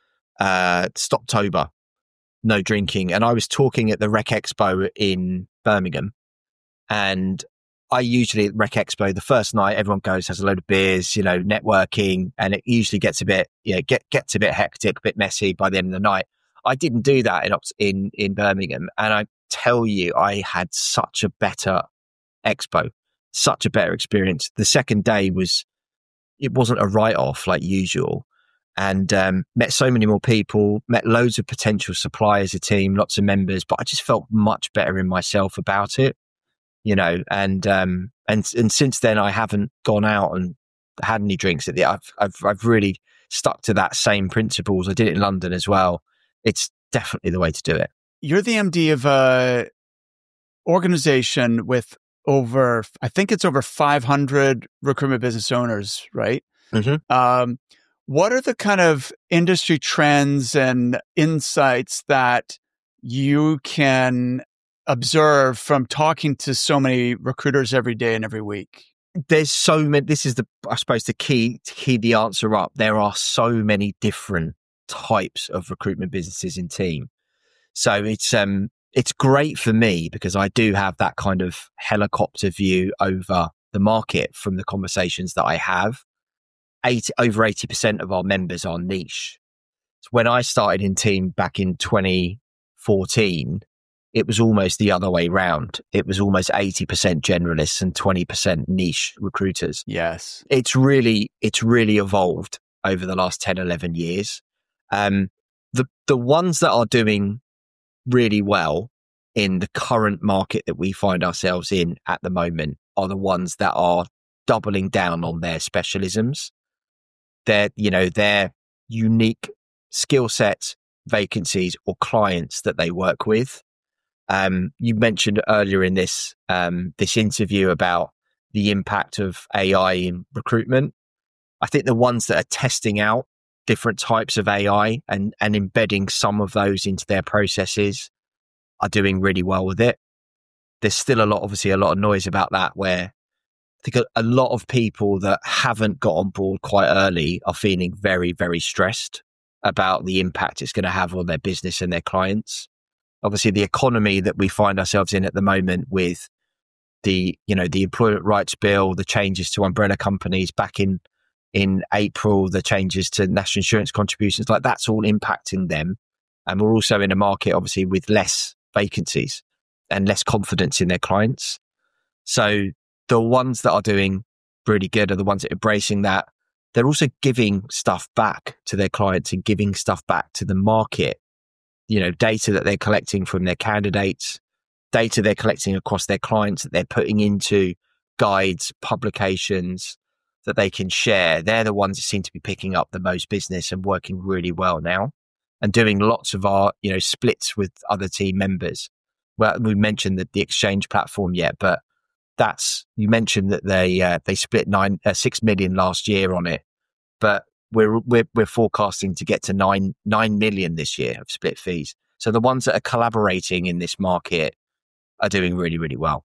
Stoptober, no drinking. And I was talking at the Rec Expo in Birmingham. And I usually at Rec Expo, the first night, everyone goes, has a load of beers, networking. And it usually gets a bit, gets a bit hectic, a bit messy by the end of the night. I didn't do that in Birmingham. And I tell you, I had such a better expo, such a better experience. The second day it wasn't a write-off like usual. And met so many more people, met loads of potential suppliers, a team, lots of members, but I just felt much better in myself about it, and since then I haven't gone out and had any drinks at the I've really stuck to that same principles. I did it in London as well. It's definitely the way to do it. You're the MD of a organization with I think it's over 500 recruitment business owners, right? Mm-hmm. What are the kind of industry trends and insights that you can observe from talking to so many recruiters every day and every week? There's so many. This is I suppose the key the answer up. There are so many different types of recruitment businesses in team. So it's great for me because I do have that kind of helicopter view over the market from the conversations that I have. Over 80% of our members are niche. So when I started in team back in 2014, it was almost the other way round. It was almost 80% generalists and 20% niche recruiters. Yes. It's really evolved over the last 10, 11 years. the ones that are doing really well in the current market that we find ourselves in at the moment are the ones that are doubling down on their specialisms, their unique skill sets, vacancies, or clients that they work with. You mentioned earlier in this interview about the impact of AI in recruitment. I think the ones that are testing out different types of AI and embedding some of those into their processes are doing really well with it. There's still obviously a lot of noise about that, where I think a lot of people that haven't got on board quite early are feeling very, very stressed about the impact it's going to have on their business and their clients. Obviously, the economy that we find ourselves in at the moment, with the Employment Rights Bill, the changes to umbrella companies back in April, the changes to national insurance contributions, like that's all impacting them. And we're also in a market, obviously, with less vacancies and less confidence in their clients. So the ones that are doing really good are the ones that are embracing that. They're also giving stuff back to their clients and giving stuff back to the market. Data that they're collecting from their candidates, data they're collecting across their clients that they're putting into guides, publications that they can share. They're the ones that seem to be picking up the most business and working really well now, and doing lots of our, splits with other team members. Well, we mentioned the Exchange platform yet, but you mentioned that they split 6 million last year on it, but we're forecasting to get to 9 million this year of split fees. So the ones that are collaborating in this market are doing really, really well.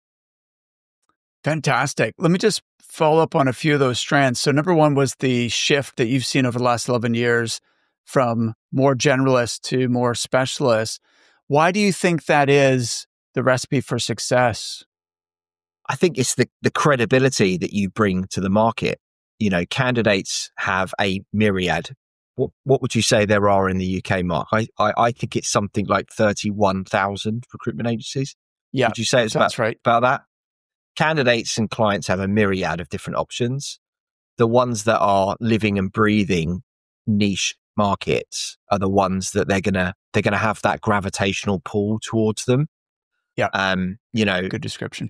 Fantastic. Let me just follow up on a few of those strands. So number one was the shift that you've seen over the last 11 years from more generalist to more specialist. Why do you think that is the recipe for success? I think it's the credibility that you bring to the market. Candidates have a myriad. What would you say there are in the UK, Mark? I think it's something like 31,000 recruitment agencies. Yeah. Would you say it's about that? Candidates and clients have a myriad of different options. The ones that are living and breathing niche markets are the ones that they're gonna have that gravitational pull towards them. Yeah. Good description.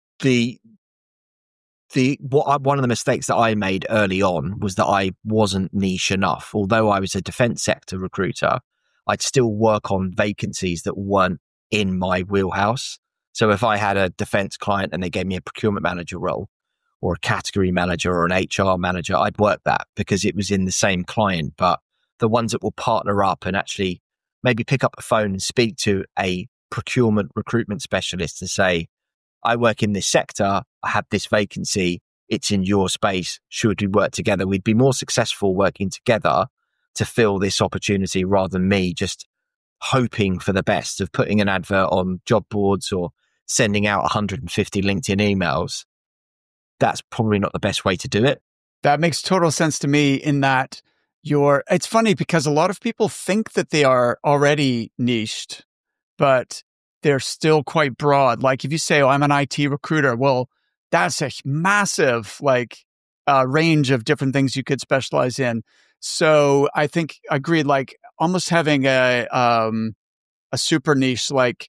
One of the mistakes that I made early on was that I wasn't niche enough. Although I was a defense sector recruiter, I'd still work on vacancies that weren't in my wheelhouse. So if I had a defense client and they gave me a procurement manager role or a category manager or an HR manager, I'd work that because it was in the same client. But the ones that will partner up and actually maybe pick up the phone and speak to a procurement recruitment specialist and say, I work in this sector, I have this vacancy, it's in your space, should we work together? We'd be more successful working together to fill this opportunity rather than me just hoping for the best of putting an advert on job boards or sending out 150 LinkedIn emails. That's probably not the best way to do it. That makes total sense to me in that it's funny because a lot of people think that they are already niched, but they're still quite broad. Like if you say, I'm an IT recruiter, well, that's a massive range of different things you could specialize in. So I think agreed, like almost having a super niche, like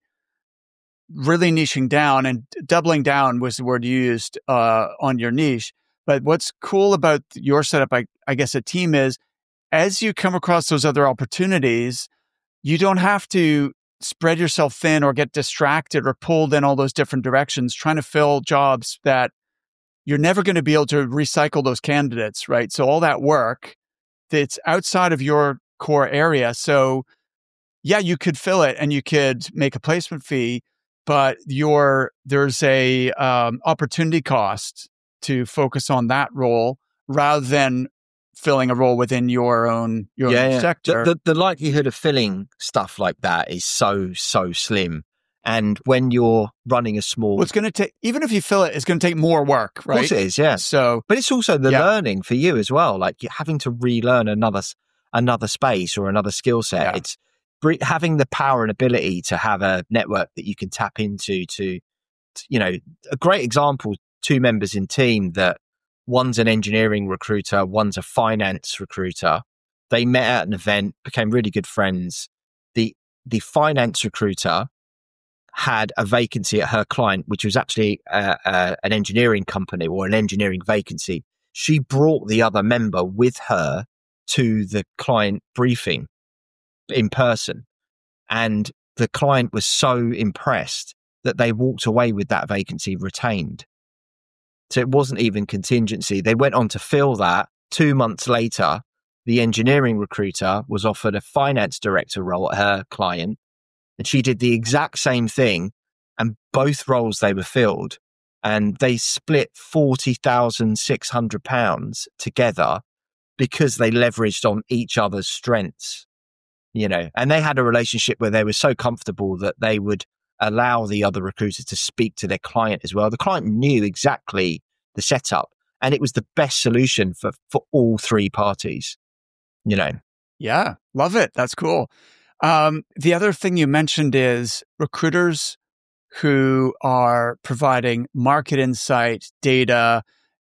really niching down, and doubling down was the word you used on your niche. But what's cool about your setup, I guess a team is, as you come across those other opportunities, you don't have to spread yourself thin or get distracted or pulled in all those different directions, trying to fill jobs that you're never going to be able to recycle those candidates, right? So all that work that's outside of your core area. So yeah, you could fill it and you could make a placement fee, but there's a opportunity cost to focus on that role rather than filling a role within your own sector. The likelihood of filling stuff like that is so slim. And when you're running a small... Well, it's going to take, even if you fill it, it's going to take more work, right? Of course it is, yeah. So, but it's also the learning for you as well. Like you're having to relearn another space or another skill set. Yeah. It's having the power and ability to have a network that you can tap into to a great example, 2 members in team that one's an engineering recruiter, one's a finance recruiter. They met at an event, became really good friends. The finance recruiter had a vacancy at her client, which was actually an engineering company or an engineering vacancy. She brought the other member with her to the client briefing in person. And the client was so impressed that they walked away with that vacancy retained. So it wasn't even contingency. They went on to fill that. 2 months later, the engineering recruiter was offered a finance director role at her client, and she did the exact same thing, and both roles they were filled, and they split £40,600 together because they leveraged on each other's strengths, and they had a relationship where they were so comfortable that they would allow the other recruiter to speak to their client as well. The client knew exactly the setup, and it was the best solution for all three parties. Yeah, love it. That's cool. The other thing you mentioned is recruiters who are providing market insight, data,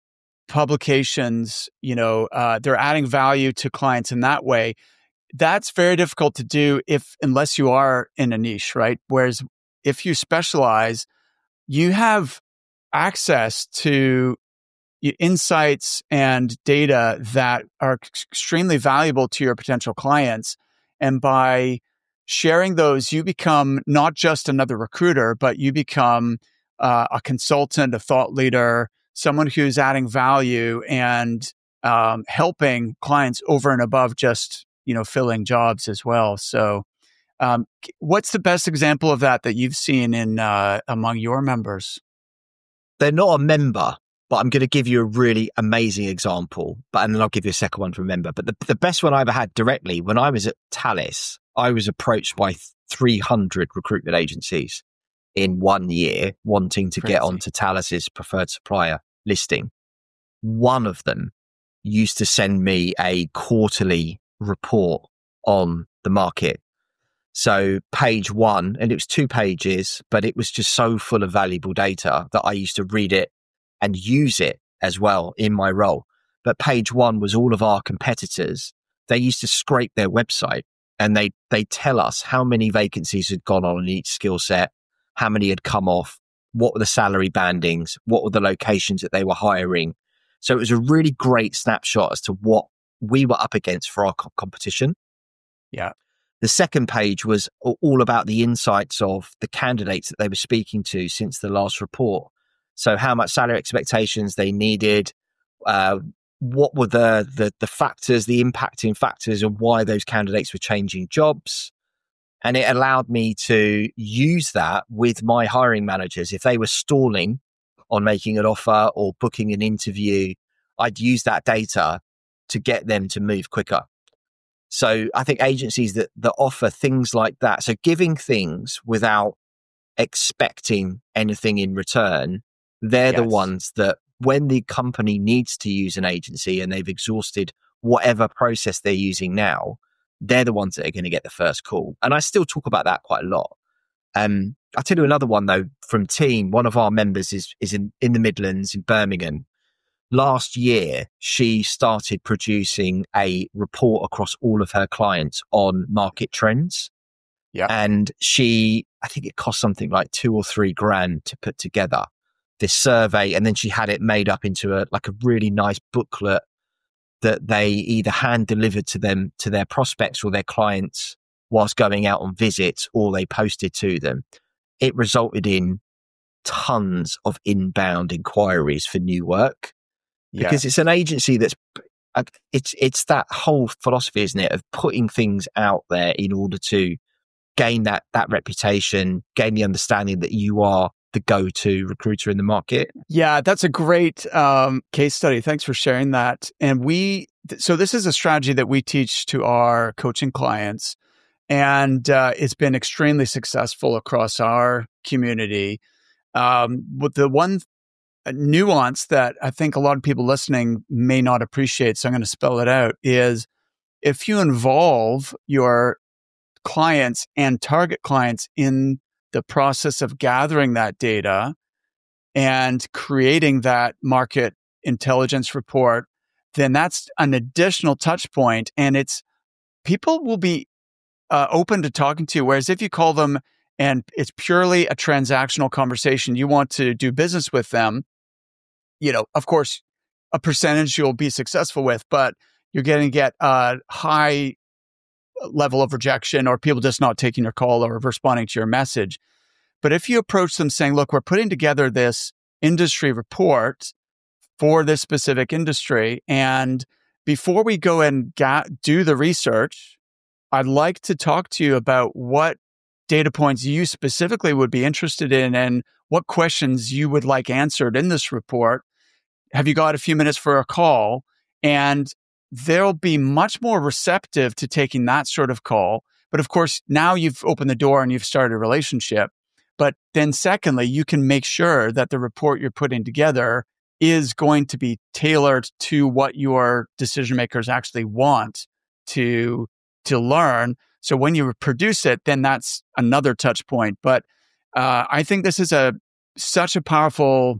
publications, they're adding value to clients in that way. That's very difficult to do unless you are in a niche, right? Whereas if you specialize, you have access to insights and data that are extremely valuable to your potential clients. And by sharing those, you become not just another recruiter, but you become a consultant, a thought leader, someone who's adding value and helping clients over and above just, filling jobs as well. So what's the best example of that you've seen in among your members? They're not a member, but I'm going to give you a really amazing example, and then I'll give you a second one to remember. But the best one I ever had directly, when I was at Thales, I was approached by 300 recruitment agencies in 1 year wanting to get onto Thales's preferred supplier listing. One of them used to send me a quarterly report on the market. So page 1, and it was 2 pages, but it was just so full of valuable data that I used to read it and use it as well in my role. But page 1 was all of our competitors. They used to scrape their website and they tell us how many vacancies had gone on in each skill set, how many had come off, what were the salary bandings, what were the locations that they were hiring. So it was a really great snapshot as to what we were up against for our competition. Yeah. The second page was all about the insights of the candidates that they were speaking to since the last report. So how much salary expectations they needed, what were the factors, the impacting factors of why those candidates were changing jobs. And it allowed me to use that with my hiring managers. If they were stalling on making an offer or booking an interview, I'd use that data to get them to move quicker. So I think agencies that offer things like that, so giving things without expecting anything in return, they're the ones that when the company needs to use an agency and they've exhausted whatever process they're using now, they're the ones that are going to get the first call. And I still talk about that quite a lot. I'll tell you another one though from Team. One of our members is in the Midlands in Birmingham. Last year, she started producing a report across all of her clients on market trends. Yeah. And I think it cost something like 2 or 3 grand to put together this survey. And then she had it made up into a really nice booklet that they either hand delivered to them, to their prospects or their clients whilst going out on visits, or they posted to them. It resulted in tons of inbound inquiries for new work. Because it's an agency that's, it's that whole philosophy, isn't it, of putting things out there in order to gain that reputation, gain the understanding that you are the go-to recruiter in the market. Yeah, that's a great case study. Thanks for sharing that. And so this is a strategy that we teach to our coaching clients, and it's been extremely successful across our community. But the one nuance that I think a lot of people listening may not appreciate, so I'm going to spell it out, is if you involve your clients and target clients in the process of gathering that data and creating that market intelligence report, then that's an additional touch point. And it's people will be open to talking to you. Whereas if you call them and it's purely a transactional conversation, you want to do business with them, of course, a percentage you'll be successful with, but you're going to get a high level of rejection or people just not taking your call or responding to your message. But if you approach them saying, look, we're putting together this industry report for this specific industry, and before we go and do the research, I'd like to talk to you about what data points you specifically would be interested in and what questions you would like answered in this report. Have you got a few minutes for a call? And they'll be much more receptive to taking that sort of call. But of course, now you've opened the door and you've started a relationship. But then secondly, you can make sure that the report you're putting together is going to be tailored to what your decision makers actually want to learn. So when you produce it, then that's another touch point. But I think this is such a powerful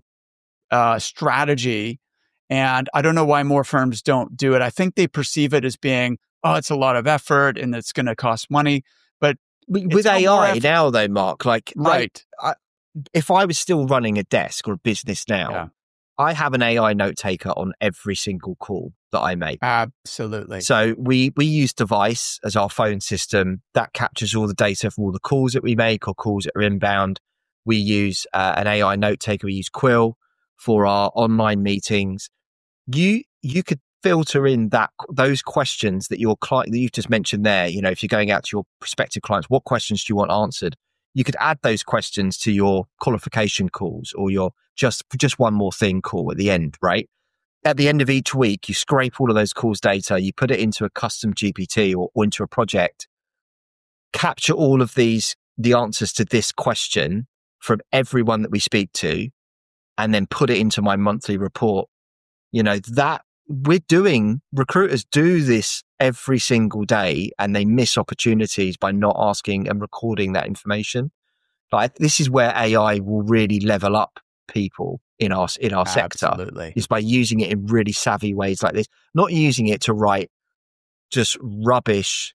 strategy. And I don't know why more firms don't do it. I think they perceive it as being, it's a lot of effort and it's going to cost money. But with AI now, though, Mark, right. If I was still running a desk or a business now, I have an AI note taker on every single call that I make. Absolutely. So we use Device as our phone system that captures all the data from all the calls that we make or calls that are inbound. We use an AI note taker. We use Quill for our online meetings. You could filter in those questions that your client that you've just mentioned there. If you're going out to your prospective clients, what questions do you want answered? You could add those questions to your qualification calls or your just one more thing call at the end, right? At the end of each week, you scrape all of those calls data, you put it into a custom GPT or into a project, capture all of the answers to this question from everyone that we speak to, and then put it into my monthly report. That recruiters do this every single day, and they miss opportunities by not asking and recording that information. This is where AI will really level up people in our sector. Absolutely. Is by using it in really savvy ways like this, not using it to write just rubbish,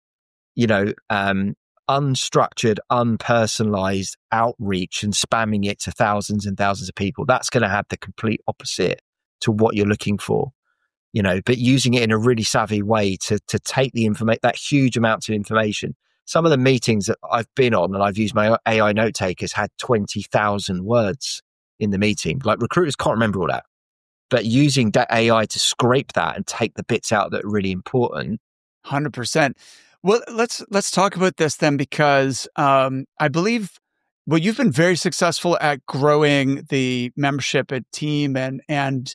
unstructured, unpersonalized outreach and spamming it to thousands and thousands of people. That's going to have the complete opposite to what you're looking for, but using it in a really savvy way to take the information, that huge amounts of information. Some of the meetings that I've been on and I've used my AI note takers had 20,000 words in the meeting. Recruiters can't remember all that, but using that AI to scrape that and take the bits out that are really important. 100%. Well, let's talk about this then, because I believe, you've been very successful at growing the membership at Team and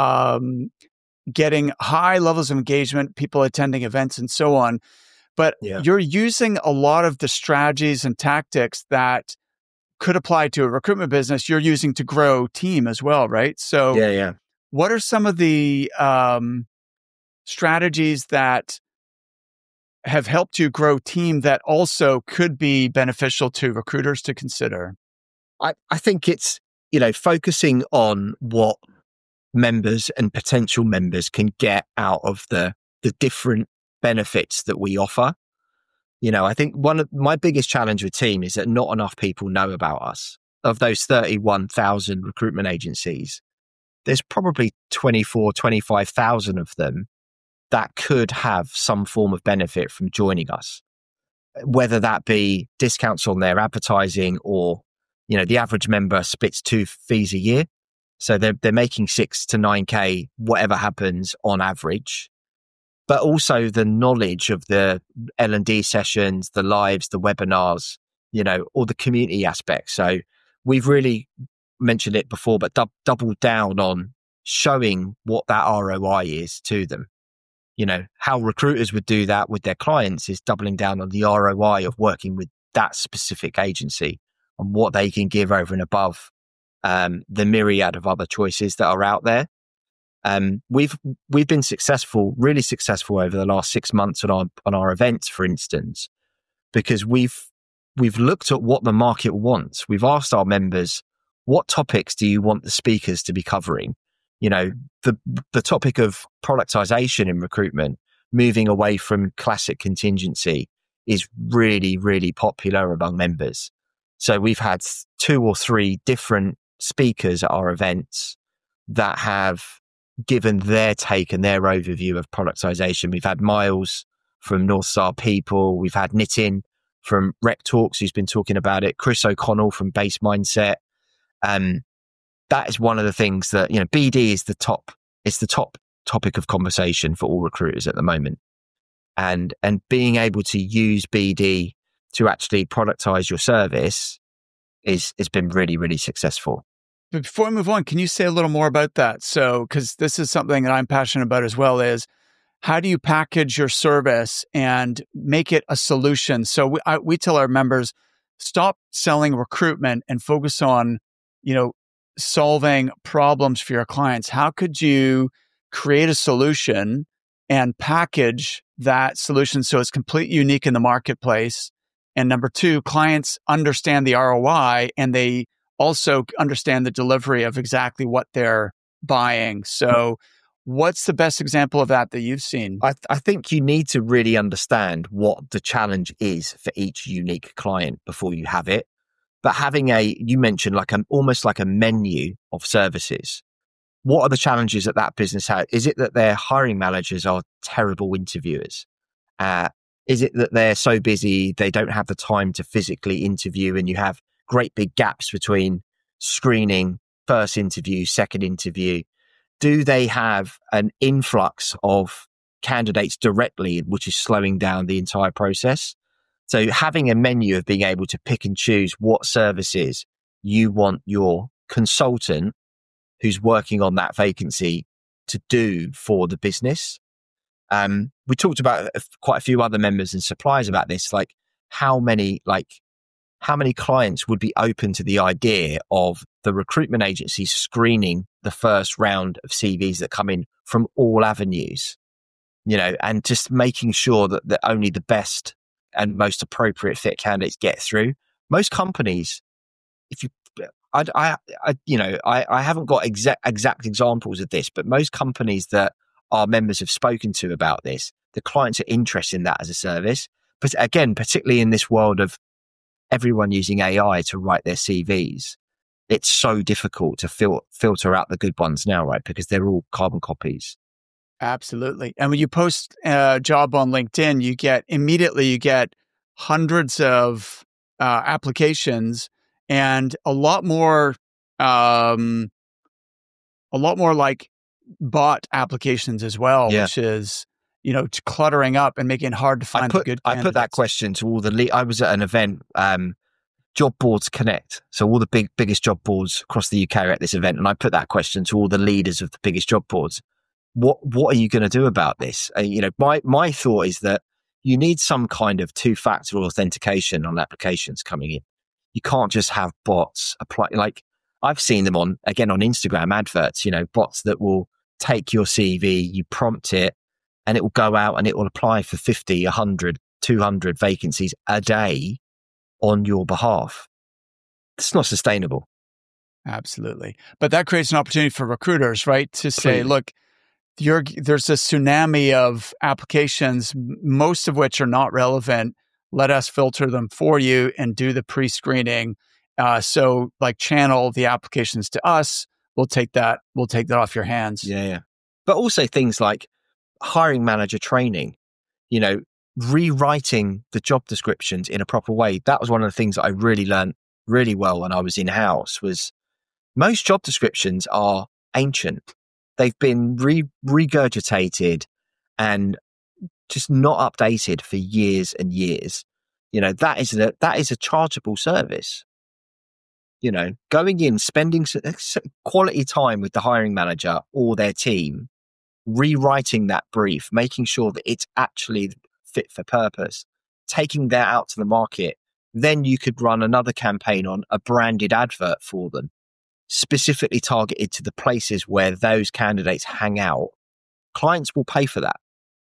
getting high levels of engagement, people attending events and so on. But you're using a lot of the strategies and tactics that could apply to a recruitment business. You're using to grow Team as well, right? So what are some of the strategies that have helped you grow Team that also could be beneficial to recruiters to consider? I think it's, focusing on what members and potential members can get out of the different benefits that we offer. I think one of my biggest challenge with Team is that not enough people know about us. Of those 31,000 recruitment agencies, there's probably 25,000 of them that could have some form of benefit from joining us, whether that be discounts on their advertising or, the average member splits 2 fees a year. So they're making 6 to 9K, whatever happens on average, but also the knowledge of the L&D sessions, the lives, the webinars, all the community aspects. So we've really mentioned it before, but doubled down on showing what that ROI is to them. How recruiters would do that with their clients is doubling down on the ROI of working with that specific agency and what they can give over and above the myriad of other choices that are out there. We've been really successful over the last 6 months on our events, for instance, because we've looked at what the market wants. We've asked our members, what topics do you want the speakers to be covering? The topic of productization in recruitment, moving away from classic contingency is really, really popular among members. So we've had 2 or 3 different speakers at our events that have given their take and their overview of productization. We've had Miles from North Star People. We've had Nitin from Rec Talks, who's been talking about it. Chris O'Connell from Base Mindset. That is one of the things that, BD is it's the top topic of conversation for all recruiters at the moment. And being able to use BD to actually productize your service has been really, really successful. But before we move on, can you say a little more about that? So, because this is something that I'm passionate about as well, is how do you package your service and make it a solution? So we tell our members, stop selling recruitment and focus on, solving problems for your clients. How could you create a solution and package that solution so it's completely unique in the marketplace? And number 2, clients understand the ROI and they also understand the delivery of exactly what they're buying. So what's the best example of that you've seen? I think you need to really understand what the challenge is for each unique client before you have it. But having you mentioned almost like a menu of services. What are the challenges that business has? Is it that their hiring managers are terrible interviewers? Is it that they're so busy they don't have the time to physically interview and you have great big gaps between screening, first interview, second interview? Do they have an influx of candidates directly, which is slowing down the entire process? So having a menu of being able to pick and choose what services you want your consultant who's working on that vacancy to do for the business. We talked about quite a few other members and suppliers about this, like how many clients would be open to the idea of the recruitment agency screening the first round of CVs that come in from all avenues, and just making sure that only the best and most appropriate fit candidates get through. Most companies, I haven't got exact examples of this, but most companies that our members have spoken to about this, the clients are interested in that as a service. But again, particularly in this world of everyone using AI to write their CVs, it's so difficult to filter out the good ones now, right? Because they're all carbon copies. Absolutely. And when you post a job on LinkedIn, you get hundreds of applications and a lot more like bot applications as well, which is, cluttering up and making it hard to find the good candidates. I put that question to all the I was at an event, Job Boards Connect. So all the biggest job boards across the UK are at this event. And I put that question to all the leaders of the biggest job boards. What are you going to do about this? My thought is that you need some kind of 2-factor authentication on applications coming in. You can't just have bots apply. Like I've seen them on Instagram adverts, bots that will take your CV, you prompt it, and it will go out and it will apply for 50, 100, 200 vacancies a day on your behalf. It's not sustainable. Absolutely. But that creates an opportunity for recruiters, right? To say, look, there's a tsunami of applications, most of which are not relevant. Let us filter them for you and do the pre-screening. So channel the applications to us. We'll take that off your hands. Yeah. But also things like hiring manager training, rewriting the job descriptions in a proper way. That was one of the things that I really learned really well when I was in-house. Was most job descriptions are ancient. They've been regurgitated and just not updated for years and years. That is a chargeable service. Going in, spending quality time with the hiring manager or their team, rewriting that brief, making sure that it's actually fit for purpose, taking that out to the market. Then you could run another campaign on a branded advert for them, specifically targeted to the places where those candidates hang out. Clients will pay for that.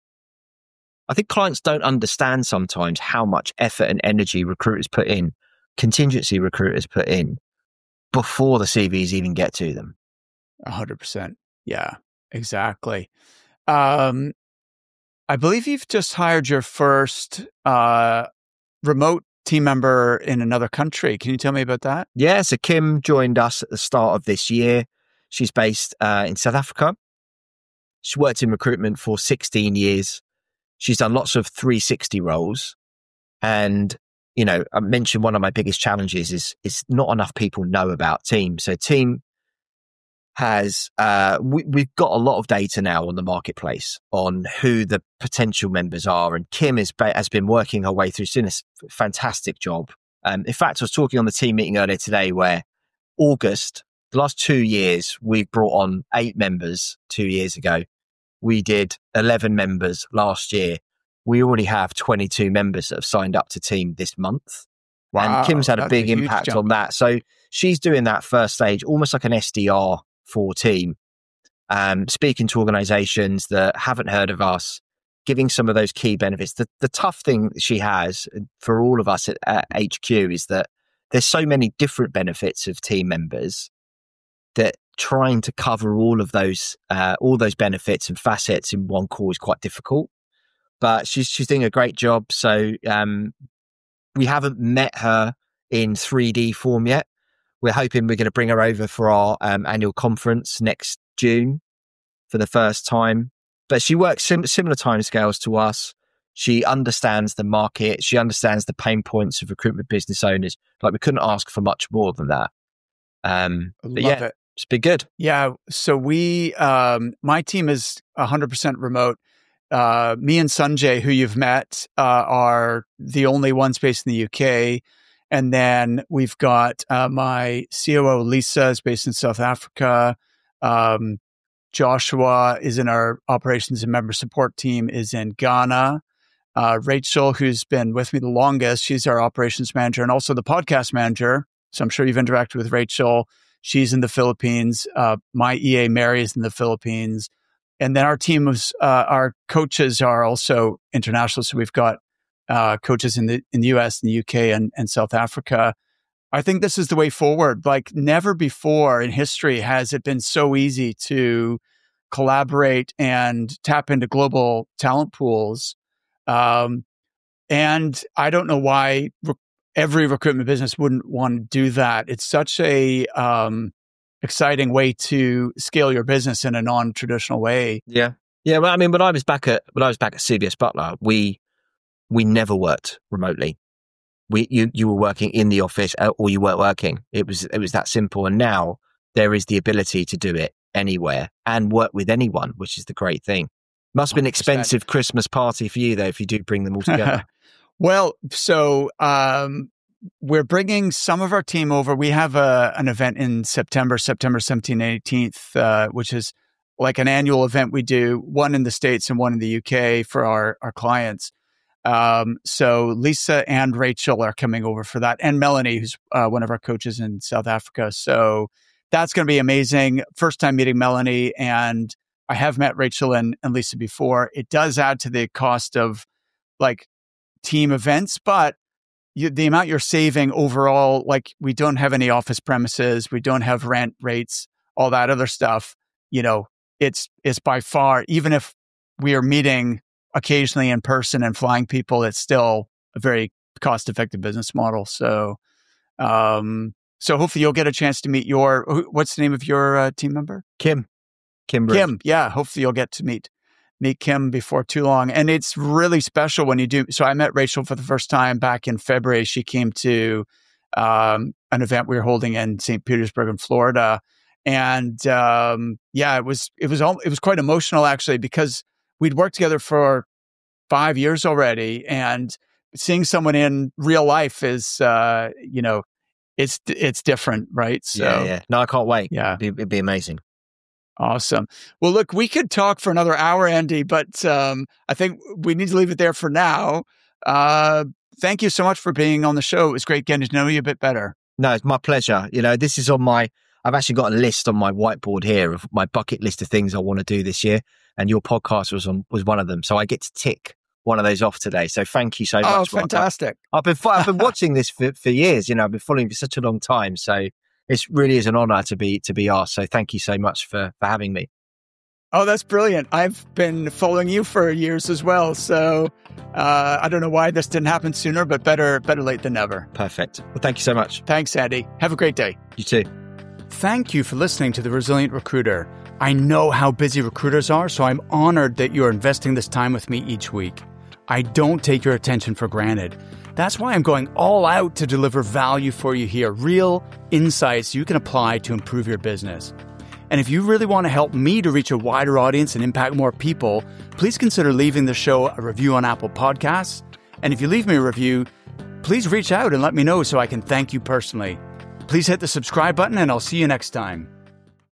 I think clients don't understand sometimes how much effort and energy recruiters put in, contingency recruiters put in, before the CVs even get to them. 100%. Yeah, exactly. I believe you've just hired your first remote team member in another country. Can you tell me about that? Yeah, so Kim joined us at the start of this year. She's based in South Africa. She worked in recruitment for 16 years. She's done lots of 360 roles. And, I mentioned one of my biggest challenges is not enough people know about Team. So Team has, we've got a lot of data now on the marketplace on who the potential members are. And Kim has been working her way through, doing a fantastic job. In fact, I was talking on the team meeting earlier today where August, the last 2 years, we've brought on 8 members 2 years ago. We did 11 members last year. We already have 22 members that have signed up to Team this month. Wow, and Kim's had a big impact on that. So she's doing that first stage, almost like an SDR for Team, speaking to organizations that haven't heard of us, giving some of those key benefits. The tough thing that she has for all of us at HQ is that there's so many different benefits of Team members that trying to cover all those benefits and facets in one call is quite difficult. But she's doing a great job. So we haven't met her in 3D form yet. We're hoping we're going to bring her over for our annual conference next June for the first time. But she works similar timescales to us. She understands the market. She understands the pain points of recruitment business owners. Like, we couldn't ask for much more than that. But yeah, it. It's been good. Yeah. So we, my team is 100% remote. Me and Sanjay, who you've met, are the only ones based in the UK. And then we've got my COO, Lisa, is based in South Africa. Joshua is in our operations and member support team, is in Ghana. Rachel, who's been with me the longest, she's our operations manager and also the podcast manager. So I'm sure you've interacted with Rachel. She's in the Philippines. My EA, Mary, is in the Philippines. And then our team of our coaches are also international. So we've got coaches in the US and the UK and South Africa. I think this is the way forward. Like, never before in history has it been so easy to collaborate and tap into global talent pools. And I don't know why every recruitment business wouldn't want to do that. It's such a exciting way to scale your business in a non-traditional way. Yeah. Well, I mean, when I was back at CBS Butler, we never worked remotely. You were working in the office or you weren't working. It was that simple. And now there is the ability to do it anywhere and work with anyone, which is the great thing. Must have been an expensive Christmas party for you though, if you do bring them all together. Well, so we're bringing some of our team over. We have an event in September 17th and 18th, which is like an annual event we do, one in the States and one in the UK for our clients. So Lisa and Rachel are coming over for that, and Melanie, who's one of our coaches in South Africa. So that's going to be amazing. First time meeting Melanie, and I have met Rachel and Lisa before. It does add to the cost of like team events, but the amount you're saving overall, like, we don't have any office premises, we don't have rent rates, all that other stuff. It's by far, even if we are meeting occasionally in person and flying people, it's still a very cost-effective business model. So, so hopefully you'll get a chance to meet what's the name of your team member? Kim. Yeah. Hopefully you'll get to meet Kim before too long. And it's really special when you do. So I met Rachel for the first time back in February. She came to an event we were holding in St. Petersburg in Florida. And it was quite emotional actually, because we'd worked together for 5 years already, and seeing someone in real life is, it's different, right? So, yeah. No, I can't wait. Yeah. It'd be amazing. Awesome. Well, look, we could talk for another hour, Andy, but I think we need to leave it there for now. Thank you so much for being on the show. It was great getting to know you a bit better. No, it's my pleasure. This is I've actually got a list on my whiteboard here of my bucket list of things I want to do this year. And your podcast was one of them. So I get to tick one of those off today. So thank you so much. Oh, fantastic. I've been watching this for years. I've been following for such a long time. So it really is an honor to be asked. So thank you so much for having me. Oh, that's brilliant. I've been following you for years as well. So I don't know why this didn't happen sooner, but better late than never. Perfect. Well, thank you so much. Thanks, Andy. Have a great day. You too. Thank you for listening to The Resilient Recruiter. I know how busy recruiters are, so I'm honored that you're investing this time with me each week. I don't take your attention for granted. That's why I'm going all out to deliver value for you here, real insights you can apply to improve your business. And if you really want to help me to reach a wider audience and impact more people, please consider leaving the show a review on Apple Podcasts. And if you leave me a review, please reach out and let me know so I can thank you personally. Please hit the subscribe button and I'll see you next time.